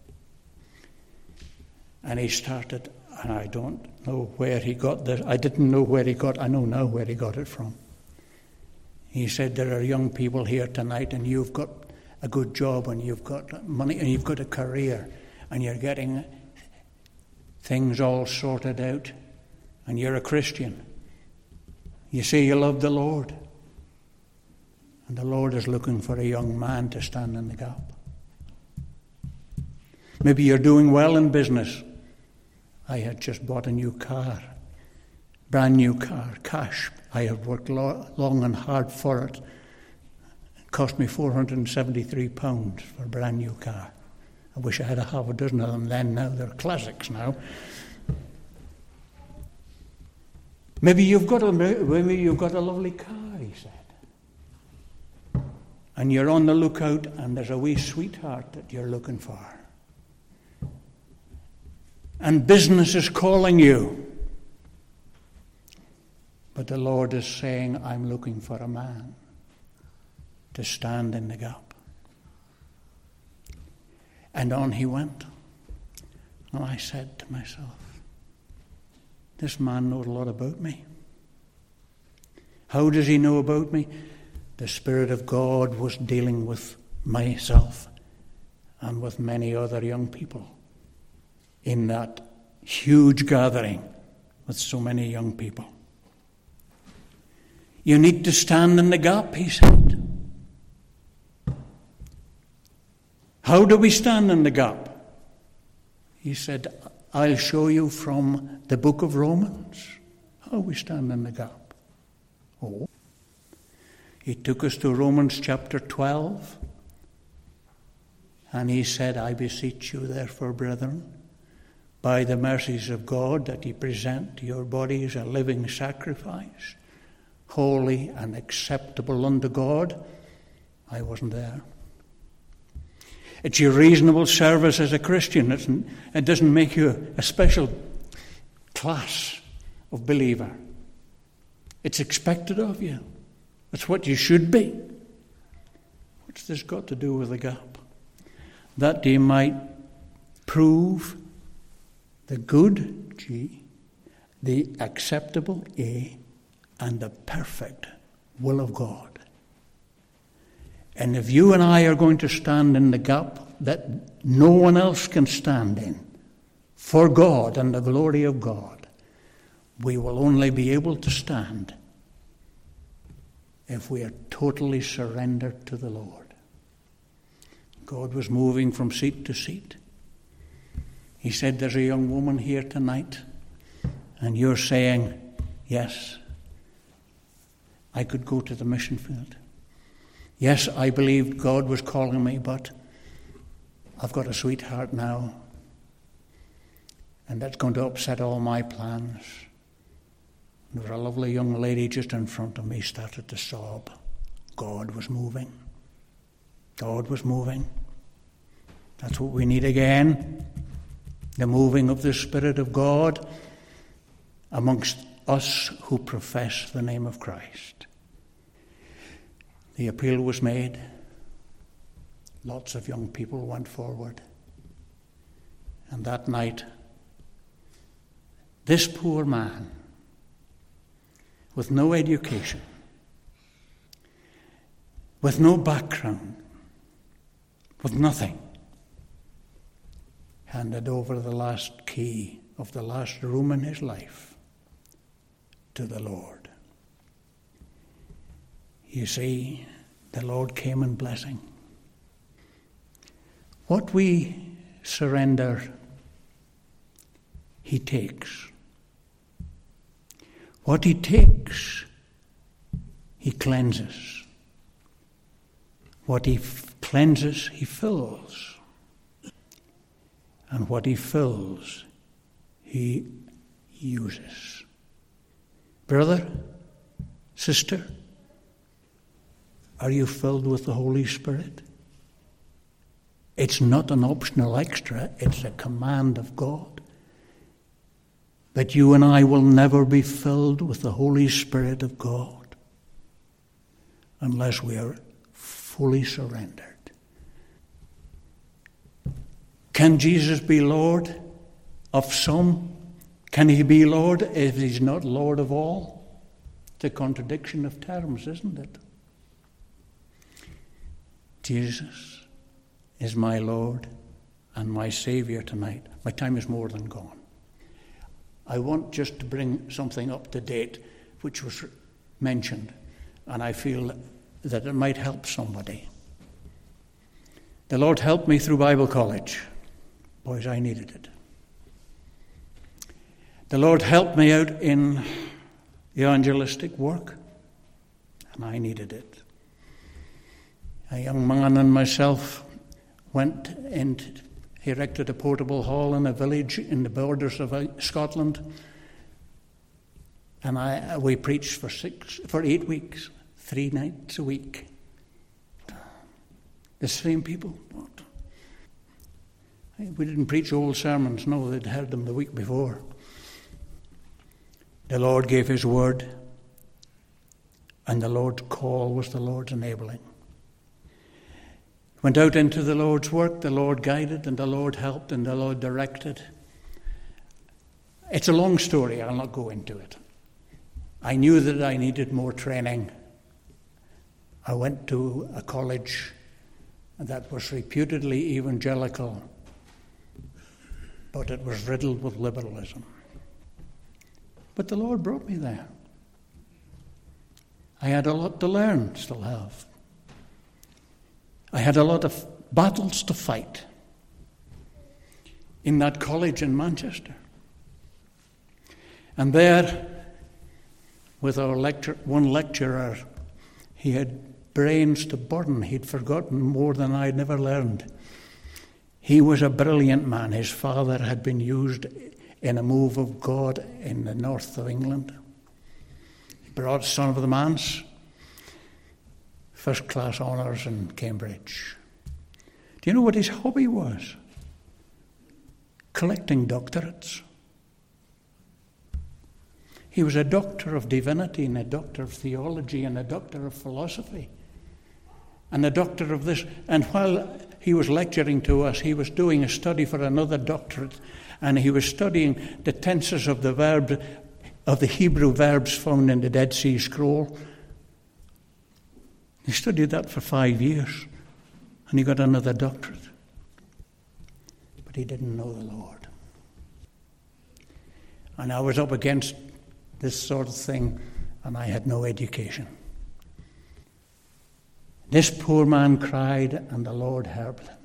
And he started, and I don't know where he got this. I didn't know where he got, I know now where he got it from. He said, there are young people here tonight, and you've got a good job, and you've got money, and you've got a career, and you're getting things all sorted out, and you're a Christian. You say you love the Lord, and the Lord is looking for a young man to stand in the gap. Maybe you're doing well in business. I had just bought a new car, brand new car, cash. I have worked lo- long and hard for it. It cost me four hundred seventy-three pounds for a brand new car. I wish I had a half a dozen of them then. Now they're classics now. Maybe you've got a maybe you've got a lovely car, he said, and you're on the lookout, and there's a wee sweetheart that you're looking for, and business is calling you, but the Lord is saying, I'm looking for a man to stand in the gap. And on he went, and I said to myself, this man knows a lot about me. How does he know about me? The Spirit of God was dealing with myself and with many other young people in that huge gathering with so many young people. You need to stand in the gap, he said. How do we stand in the gap? He said, I'll show you from the book of Romans how we stand in the gap. Oh. He took us to Romans chapter twelve, and he said, I beseech you therefore, brethren, by the mercies of God, that ye present your bodies a living sacrifice, holy and acceptable unto God. I wasn't there. It's your reasonable service as a Christian. It's, it doesn't make you a special class of believer. It's expected of you. It's what you should be. What's this got to do with the gap? That ye might prove the good, G, the acceptable, A, and the perfect will of God. And if you and I are going to stand in the gap that no one else can stand in, for God and the glory of God, we will only be able to stand if we are totally surrendered to the Lord. God was moving from seat to seat. He said, there's a young woman here tonight, and you're saying, yes, I could go to the mission field. Yes, I believed God was calling me, but I've got a sweetheart now, and that's going to upset all my plans. There was a lovely young lady just in front of me started to sob. God was moving. God was moving. That's what we need again. the moving of the Spirit of God amongst us who profess the name of Christ. The appeal was made. Lots of young people went forward. And that night, this poor man, with no education, with no background, with nothing, handed over the last key of the last room in his life to the Lord. You see, the Lord came in blessing. What we surrender, He takes. What He takes, He cleanses. What He f- cleanses, He fills. And what He fills, He uses. Brother, sister, are you filled with the Holy Spirit? It's not an optional extra, it's a command of God. But you and I will never be filled with the Holy Spirit of God unless we are fully surrendered. Can Jesus be Lord of some? Can He be Lord if He's not Lord of all? It's a contradiction of terms, isn't it? Jesus is my Lord and my Saviour tonight. My time is more than gone. I want just to bring something up to date which was mentioned, and I feel that it might help somebody. The Lord helped me through Bible college. Boys, I needed it. The Lord helped me out in evangelistic work, and I needed it. A young man and myself went and erected a portable hall in a village in the borders of Scotland, and I we preached for six for eight weeks, three nights a week. The same people. What? We didn't preach old sermons. No, they'd heard them the week before. The Lord gave His word, and the Lord's call was the Lord's enabling. Went out into the Lord's work, the Lord guided, and the Lord helped, and the Lord directed. It's a long story, I'll not go into it. I knew that I needed more training. I went to a college that was reputedly evangelical, but it was riddled with liberalism. But the Lord brought me there. I had a lot to learn, still have. I had a lot of battles to fight in that college in Manchester. And there, with our lecture, one lecturer, he had brains to burn. He'd forgotten more than I'd never learned. He was a brilliant man. His father had been used in a move of God in the north of England. He brought Son of the Manse, first class honours in Cambridge. Do you know what his hobby was? Collecting doctorates. He was a doctor of divinity and a doctor of theology and a doctor of philosophy and a doctor of this. And while he was lecturing to us, he was doing a study for another doctorate, and he was studying the tenses of the verb, of the Hebrew verbs found in the Dead Sea Scroll. He studied that for five years, and he got another doctorate. But he didn't know the Lord. And I was up against this sort of thing, and I had no education. This poor man cried, and the Lord helped him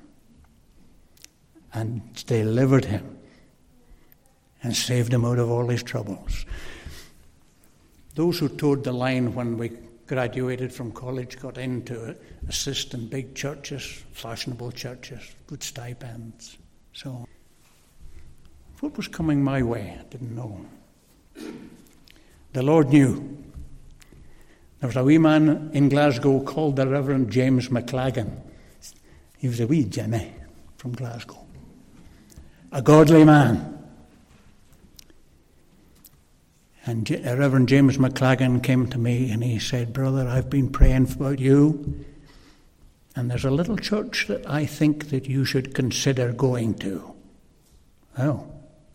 and delivered him and saved him out of all his troubles. Those who towed the line when we graduated from college got in to assist in big churches, fashionable churches, good stipends, so on. What was coming my way, I didn't know. The Lord knew. There was a wee man in Glasgow called the Reverend James McLagan. He was a wee Jimmy from Glasgow. a godly man. And Reverend James McLagan came to me and he said, "Brother, I've been praying about you, and there's a little church that I think that you should consider going to." Oh.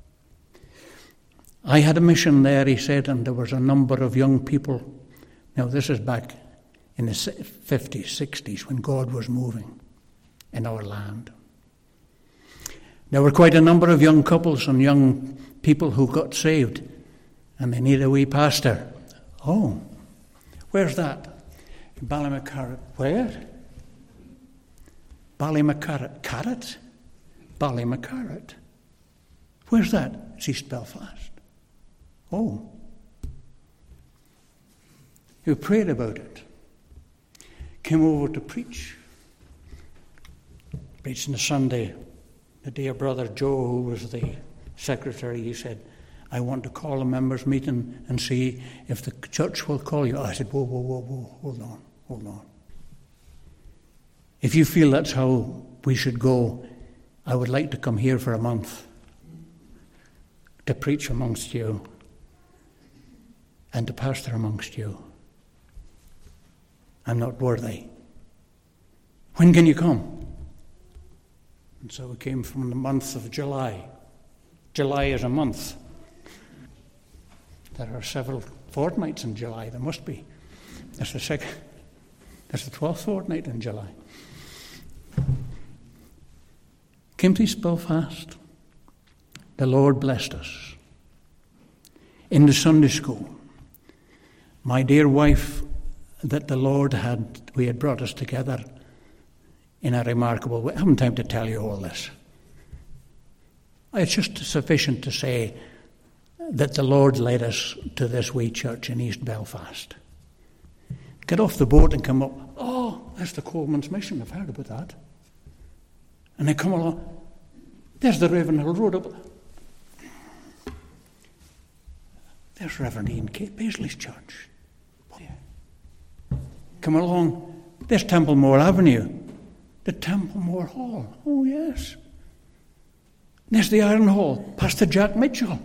I had a mission there, he said, and there was a number of young people. Now, this is back in the fifties, sixties, when God was moving in our land. There were quite a number of young couples and young people who got saved, and they need a wee pastor. Oh, where's that? Ballymacarrat. Where? Ballymacarrat. Carrot? Ballymacarrat. Where's that? It's East Belfast. Oh. We prayed about it. Came over to preach. Preaching the Sunday. The dear brother Joe, who was the secretary, he said, "I want to call a members' meeting and see if the church will call you." I said, whoa, whoa, whoa, whoa, hold on, hold on. If you feel that's how we should go, I would like to come here for a month to preach amongst you and to pastor amongst you. I'm not worthy. When can you come? And so we came from the month of July. July is a month. There are several fortnights in July. There must be. That's the second. That's the twelfth fortnight in July. Came to East Belfast. The Lord blessed us. In the Sunday school, my dear wife, that the Lord had, we had brought us together in a remarkable way. I haven't time to tell you all this. It's just sufficient to say that the Lord led us to this wee church in East Belfast. Get off the boat and come up. Oh, that's the Coleman's Mission. I've heard about that. And they come along. There's the Ravenhill Road up. There's Reverend Ian K. Paisley's church. Come along. There's Templemore Avenue. The Templemore Hall. Oh, yes. There's the Iron Hall. Pastor Jack Mitchell.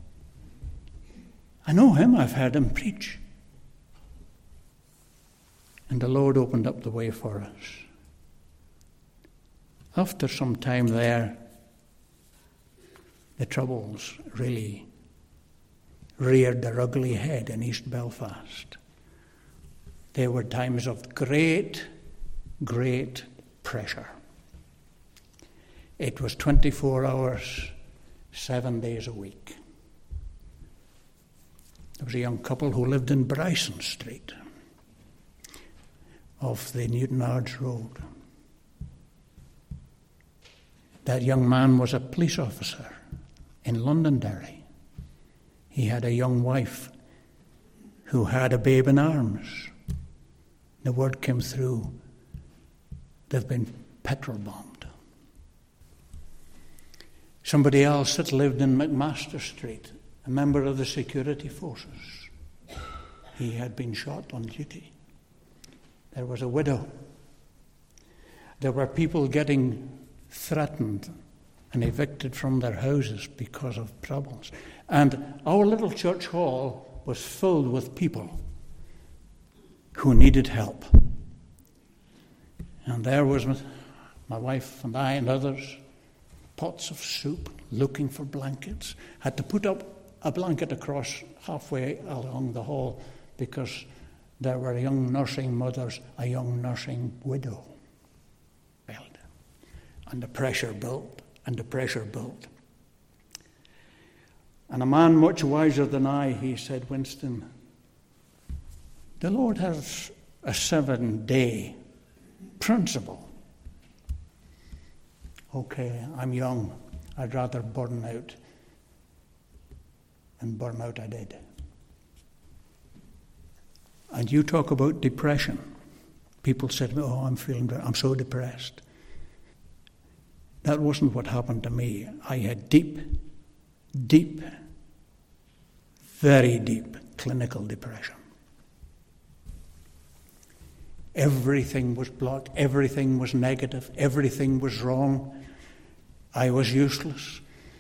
I know him. I've heard him preach. And the Lord opened up the way for us. After some time there, the troubles really reared their ugly head in East Belfast. There were times of great, great pressure. It was twenty-four hours, seven days a week. There was a young couple who lived in Bryson Street off the Newtonards Road. That young man was a police officer in Londonderry. He had a young wife who had a babe in arms. The word came through, they've been petrol bombed. Somebody else that lived in McMaster Street, a member of the security forces, he had been shot on duty. There was a widow. There were people getting threatened and evicted from their houses because of troubles. And our little church hall was filled with people who needed help. And there was my wife and I and others, pots of soup, looking for blankets. Had to put up a blanket across halfway along the hall because there were young nursing mothers, a young nursing widow. And the pressure built, and the pressure built. And a man much wiser than I, he said, "Winston, the Lord has a seven-day principle." Okay, I'm young. I'd rather burn out. And burn out I did. And you talk about depression. People said, "Oh, I'm feeling, I'm so depressed." That wasn't what happened to me. I had deep, deep, very deep clinical depression. Everything was blocked. Everything was negative. Everything was wrong. I was useless.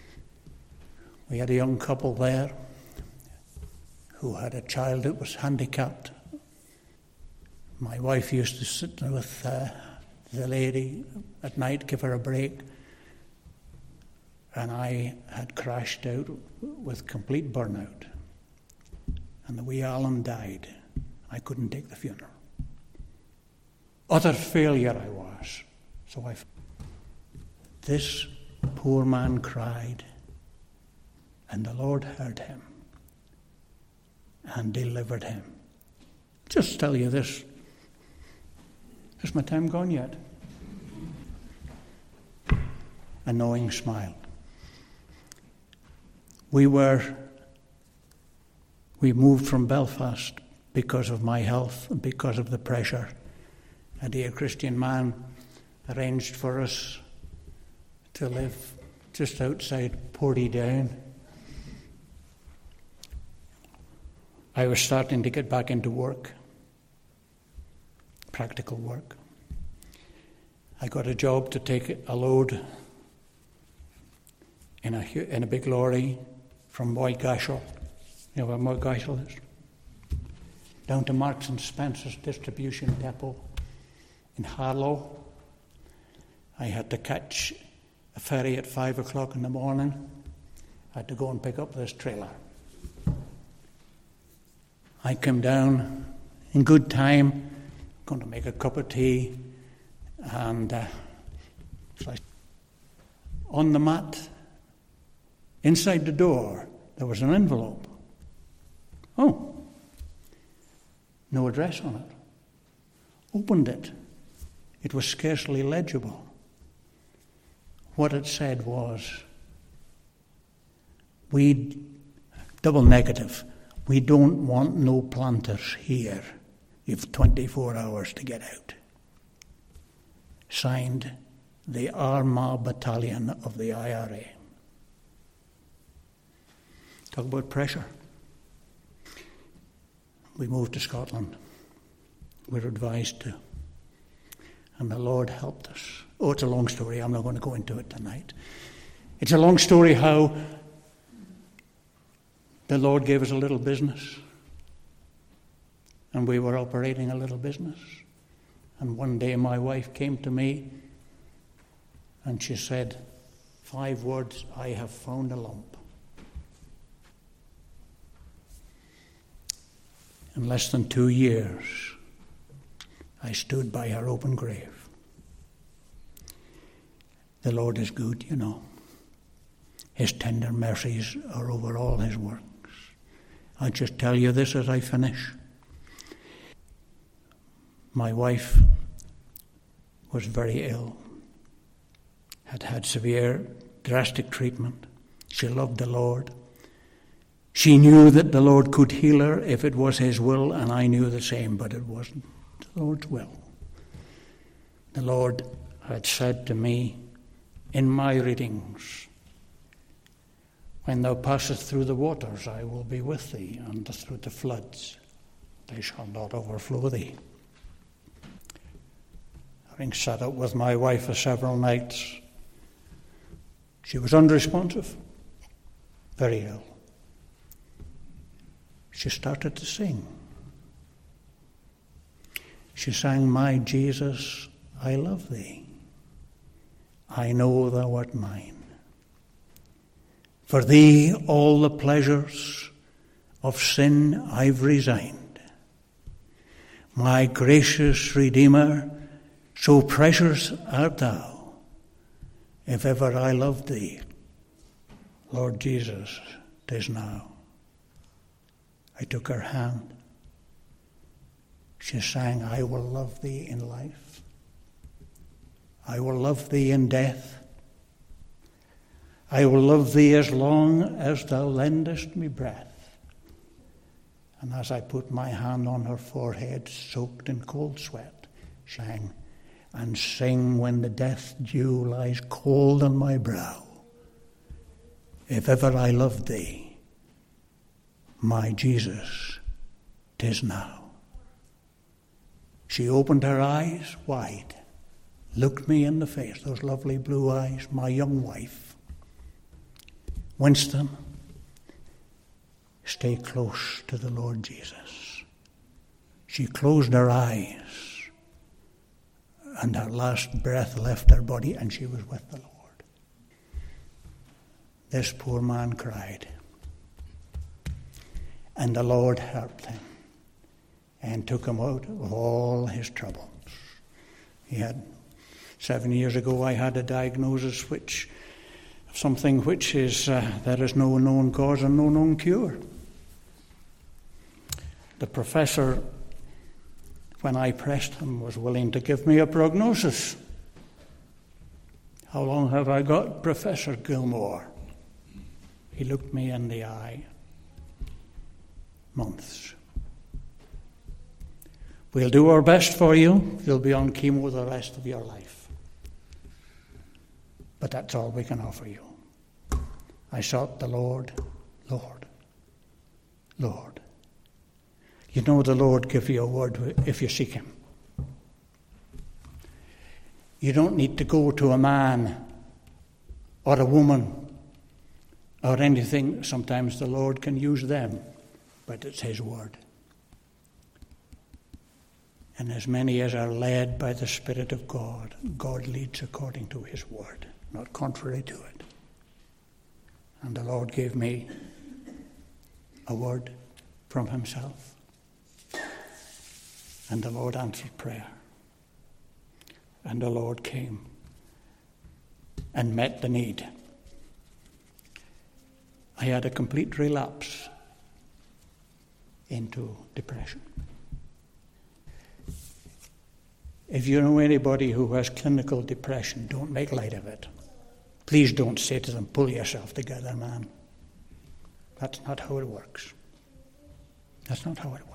We had a young couple there who had a child that was handicapped. My wife used to sit with uh, the lady at night, give her a break, and I had crashed out with complete burnout. And the wee Alan died. I couldn't take the funeral. Utter failure I was. So I... This poor man cried, and the Lord heard him and delivered him. Just tell you this. Is my time gone yet? A knowing smile. We were, we moved from Belfast because of my health and because of the pressure. A dear Christian man arranged for us to live just outside Portadown. I was starting to get back into work, practical work. I got a job to take a load in a in a big lorry from Moygashill, you know where Moygashill is, down to Marks and Spencer's distribution depot in Harlow. I had to catch a ferry at five o'clock in the morning. I had to go and pick up this trailer. I came down in good time, going to make a cup of tea, and uh, so I, on the mat, inside the door, there was an envelope. Oh, no address on it. Opened it. It was scarcely legible. What it said was, we, double negative, we don't want no planters here. You've twenty-four hours to get out. Signed, the Armagh Battalion of the I R A. Talk about pressure. We moved to Scotland. We were advised to. And the Lord helped us. Oh, it's a long story. I'm not going to go into it tonight. It's a long story how the Lord gave us a little business. And we were operating a little business. And one day my wife came to me and she said, five words, I have found a lump. In less than two years, I stood by her open grave. The Lord is good, you know. His tender mercies are over all his works. I'll just tell you this as I finish. My wife was very ill, had had severe, drastic treatment. She loved the Lord. She knew that the Lord could heal her if it was his will, and I knew the same, but it wasn't the Lord's will. The Lord had said to me in my readings, when thou passest through the waters, I will be with thee, and through the floods, they shall not overflow thee. Having sat up with my wife for several nights, she was unresponsive, very ill. She started to sing. She sang, my Jesus, I love thee. I know thou art mine. For thee all the pleasures of sin I've resigned. My gracious Redeemer, so precious art thou. If ever I loved thee, Lord Jesus, 'tis now. I took her hand. She sang, I will love thee in life. I will love thee in death. I will love thee as long as thou lendest me breath. And as I put my hand on her forehead, soaked in cold sweat, she sang, and sing when the death dew lies cold on my brow. If ever I loved thee, my Jesus, 'tis now. She opened her eyes wide, looked me in the face, those lovely blue eyes, my young wife. Winston, stay close to the Lord Jesus. She closed her eyes, and her last breath left her body, and she was with the Lord. This poor man cried, and the Lord helped him and took him out of all his troubles. He had, seven years ago, I had a diagnosis which, something which is, uh, there is no known cause and no known cure. The professor, when I pressed him, was willing to give me a prognosis. How long have I got, Professor Gilmore? He looked me in the eye. Months. We'll do our best for you. You'll be on chemo the rest of your life. But that's all we can offer you. I sought the Lord, Lord, Lord. You know the Lord give you a word if you seek him. You don't need to go to a man or a woman or anything. Sometimes the Lord can use them, but it's his word. And as many as are led by the Spirit of God, God leads according to his word, not contrary to it. And the Lord gave me a word from himself. And the Lord answered prayer. And the Lord came and met the need. I had a complete relapse into depression. If you know anybody who has clinical depression, don't make light of it. Please don't say to them, pull yourself together, man. That's not how it works. That's not how it works.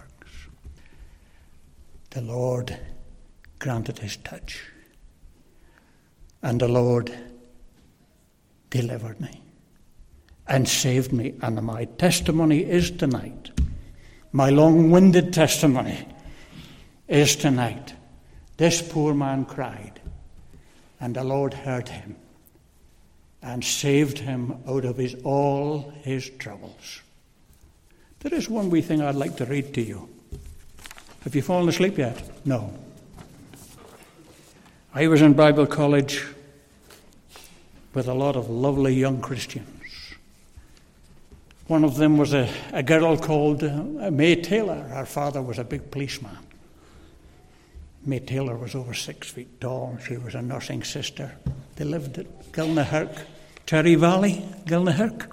The Lord granted his touch. And the Lord delivered me and saved me. And my testimony is tonight, my long-winded testimony is tonight. This poor man cried, and the Lord heard him and saved him out of his all his troubles. There is one wee thing I'd like to read to you. Have you fallen asleep yet? No. I was in Bible college with a lot of lovely young Christians. One of them was a, a girl called uh, May Taylor. Her father was a big policeman. May Taylor was over six feet tall. She was a nursing sister. They lived at Gilnahirk, Cherry Valley, Gilnahirk.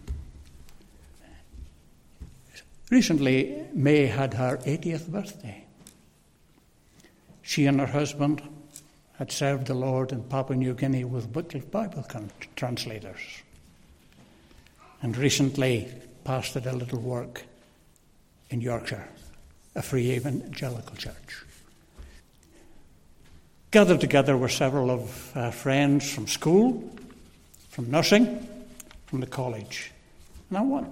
Recently, May had her eightieth birthday. She and her husband had served the Lord in Papua New Guinea with Bible translators, and recently pastored a little work in Yorkshire, a free evangelical church. Gathered together were several of uh, friends from school, from nursing, from the college. And I want...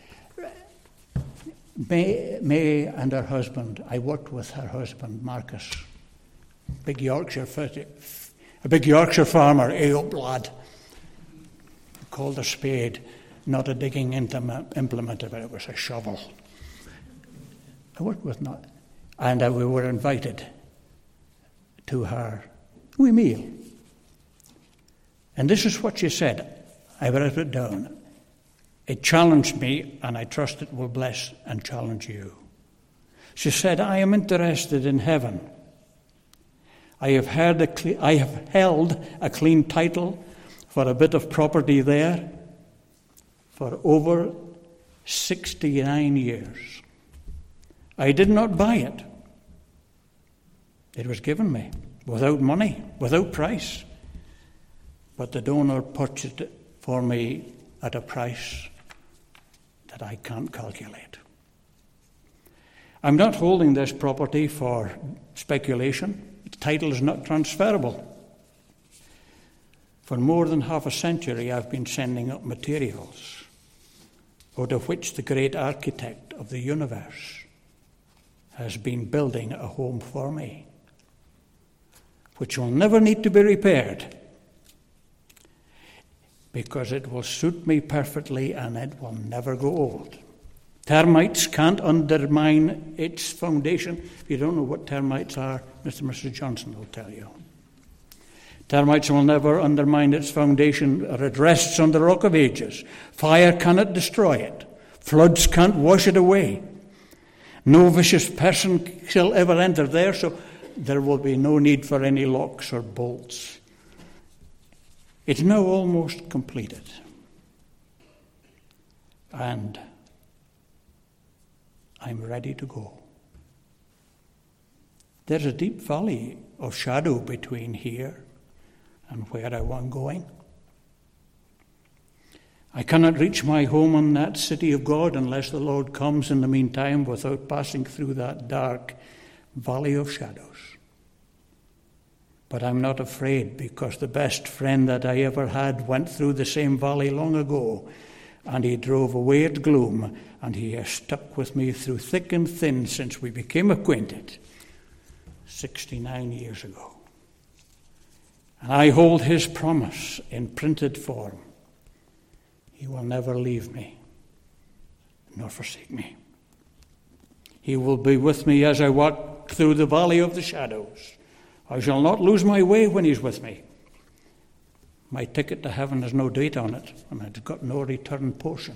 May, May and her husband, I worked with her husband, Marcus, big Yorkshire, a big Yorkshire farmer, Aop lad, called a spade, not a digging implement, but it was a shovel. I worked with not, and uh, we were invited to her wee meal. And this is what she said. I wrote it down. It challenged me, and I trust it will bless and challenge you. She said, I am interested in heaven. I have, heard a cle- I have held a clean title for a bit of property there for over sixty-nine years. I did not buy it. It was given me without money, without price. But the donor purchased it for me at a price that I can't calculate. I'm not holding this property for speculation. The title is not transferable. For more than half a century, I've been sending up materials out of which the great architect of the universe has been building a home for me, which will never need to be repaired, because it will suit me perfectly and it will never go old. Termites can't undermine its foundation. If you don't know what termites are, Mister and Missus Johnson will tell you. Termites will never undermine its foundation, or it rests on the rock of ages. Fire cannot destroy it. Floods can't wash it away. No vicious person shall ever enter there, so there will be no need for any locks or bolts. It's now almost completed. And I'm ready to go. There's a deep valley of shadow between here and where I want going. I cannot reach my home in that city of God unless the Lord comes in the meantime without passing through that dark valley of shadows. But I'm not afraid, because the best friend that I ever had went through the same valley long ago, and he drove away its gloom, and he has stuck with me through thick and thin since we became acquainted sixty-nine years ago. And I hold his promise in printed form. He will never leave me, nor forsake me. He will be with me as I walk through the valley of the shadows. I shall not lose my way when he's with me. My ticket to heaven has no date on it, and it's got no return portion.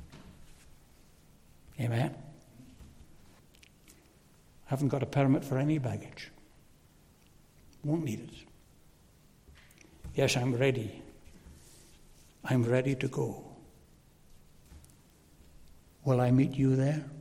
Amen? I haven't got a permit for any baggage. Won't need it. Yes, I'm ready. I'm ready to go. Will I meet you there?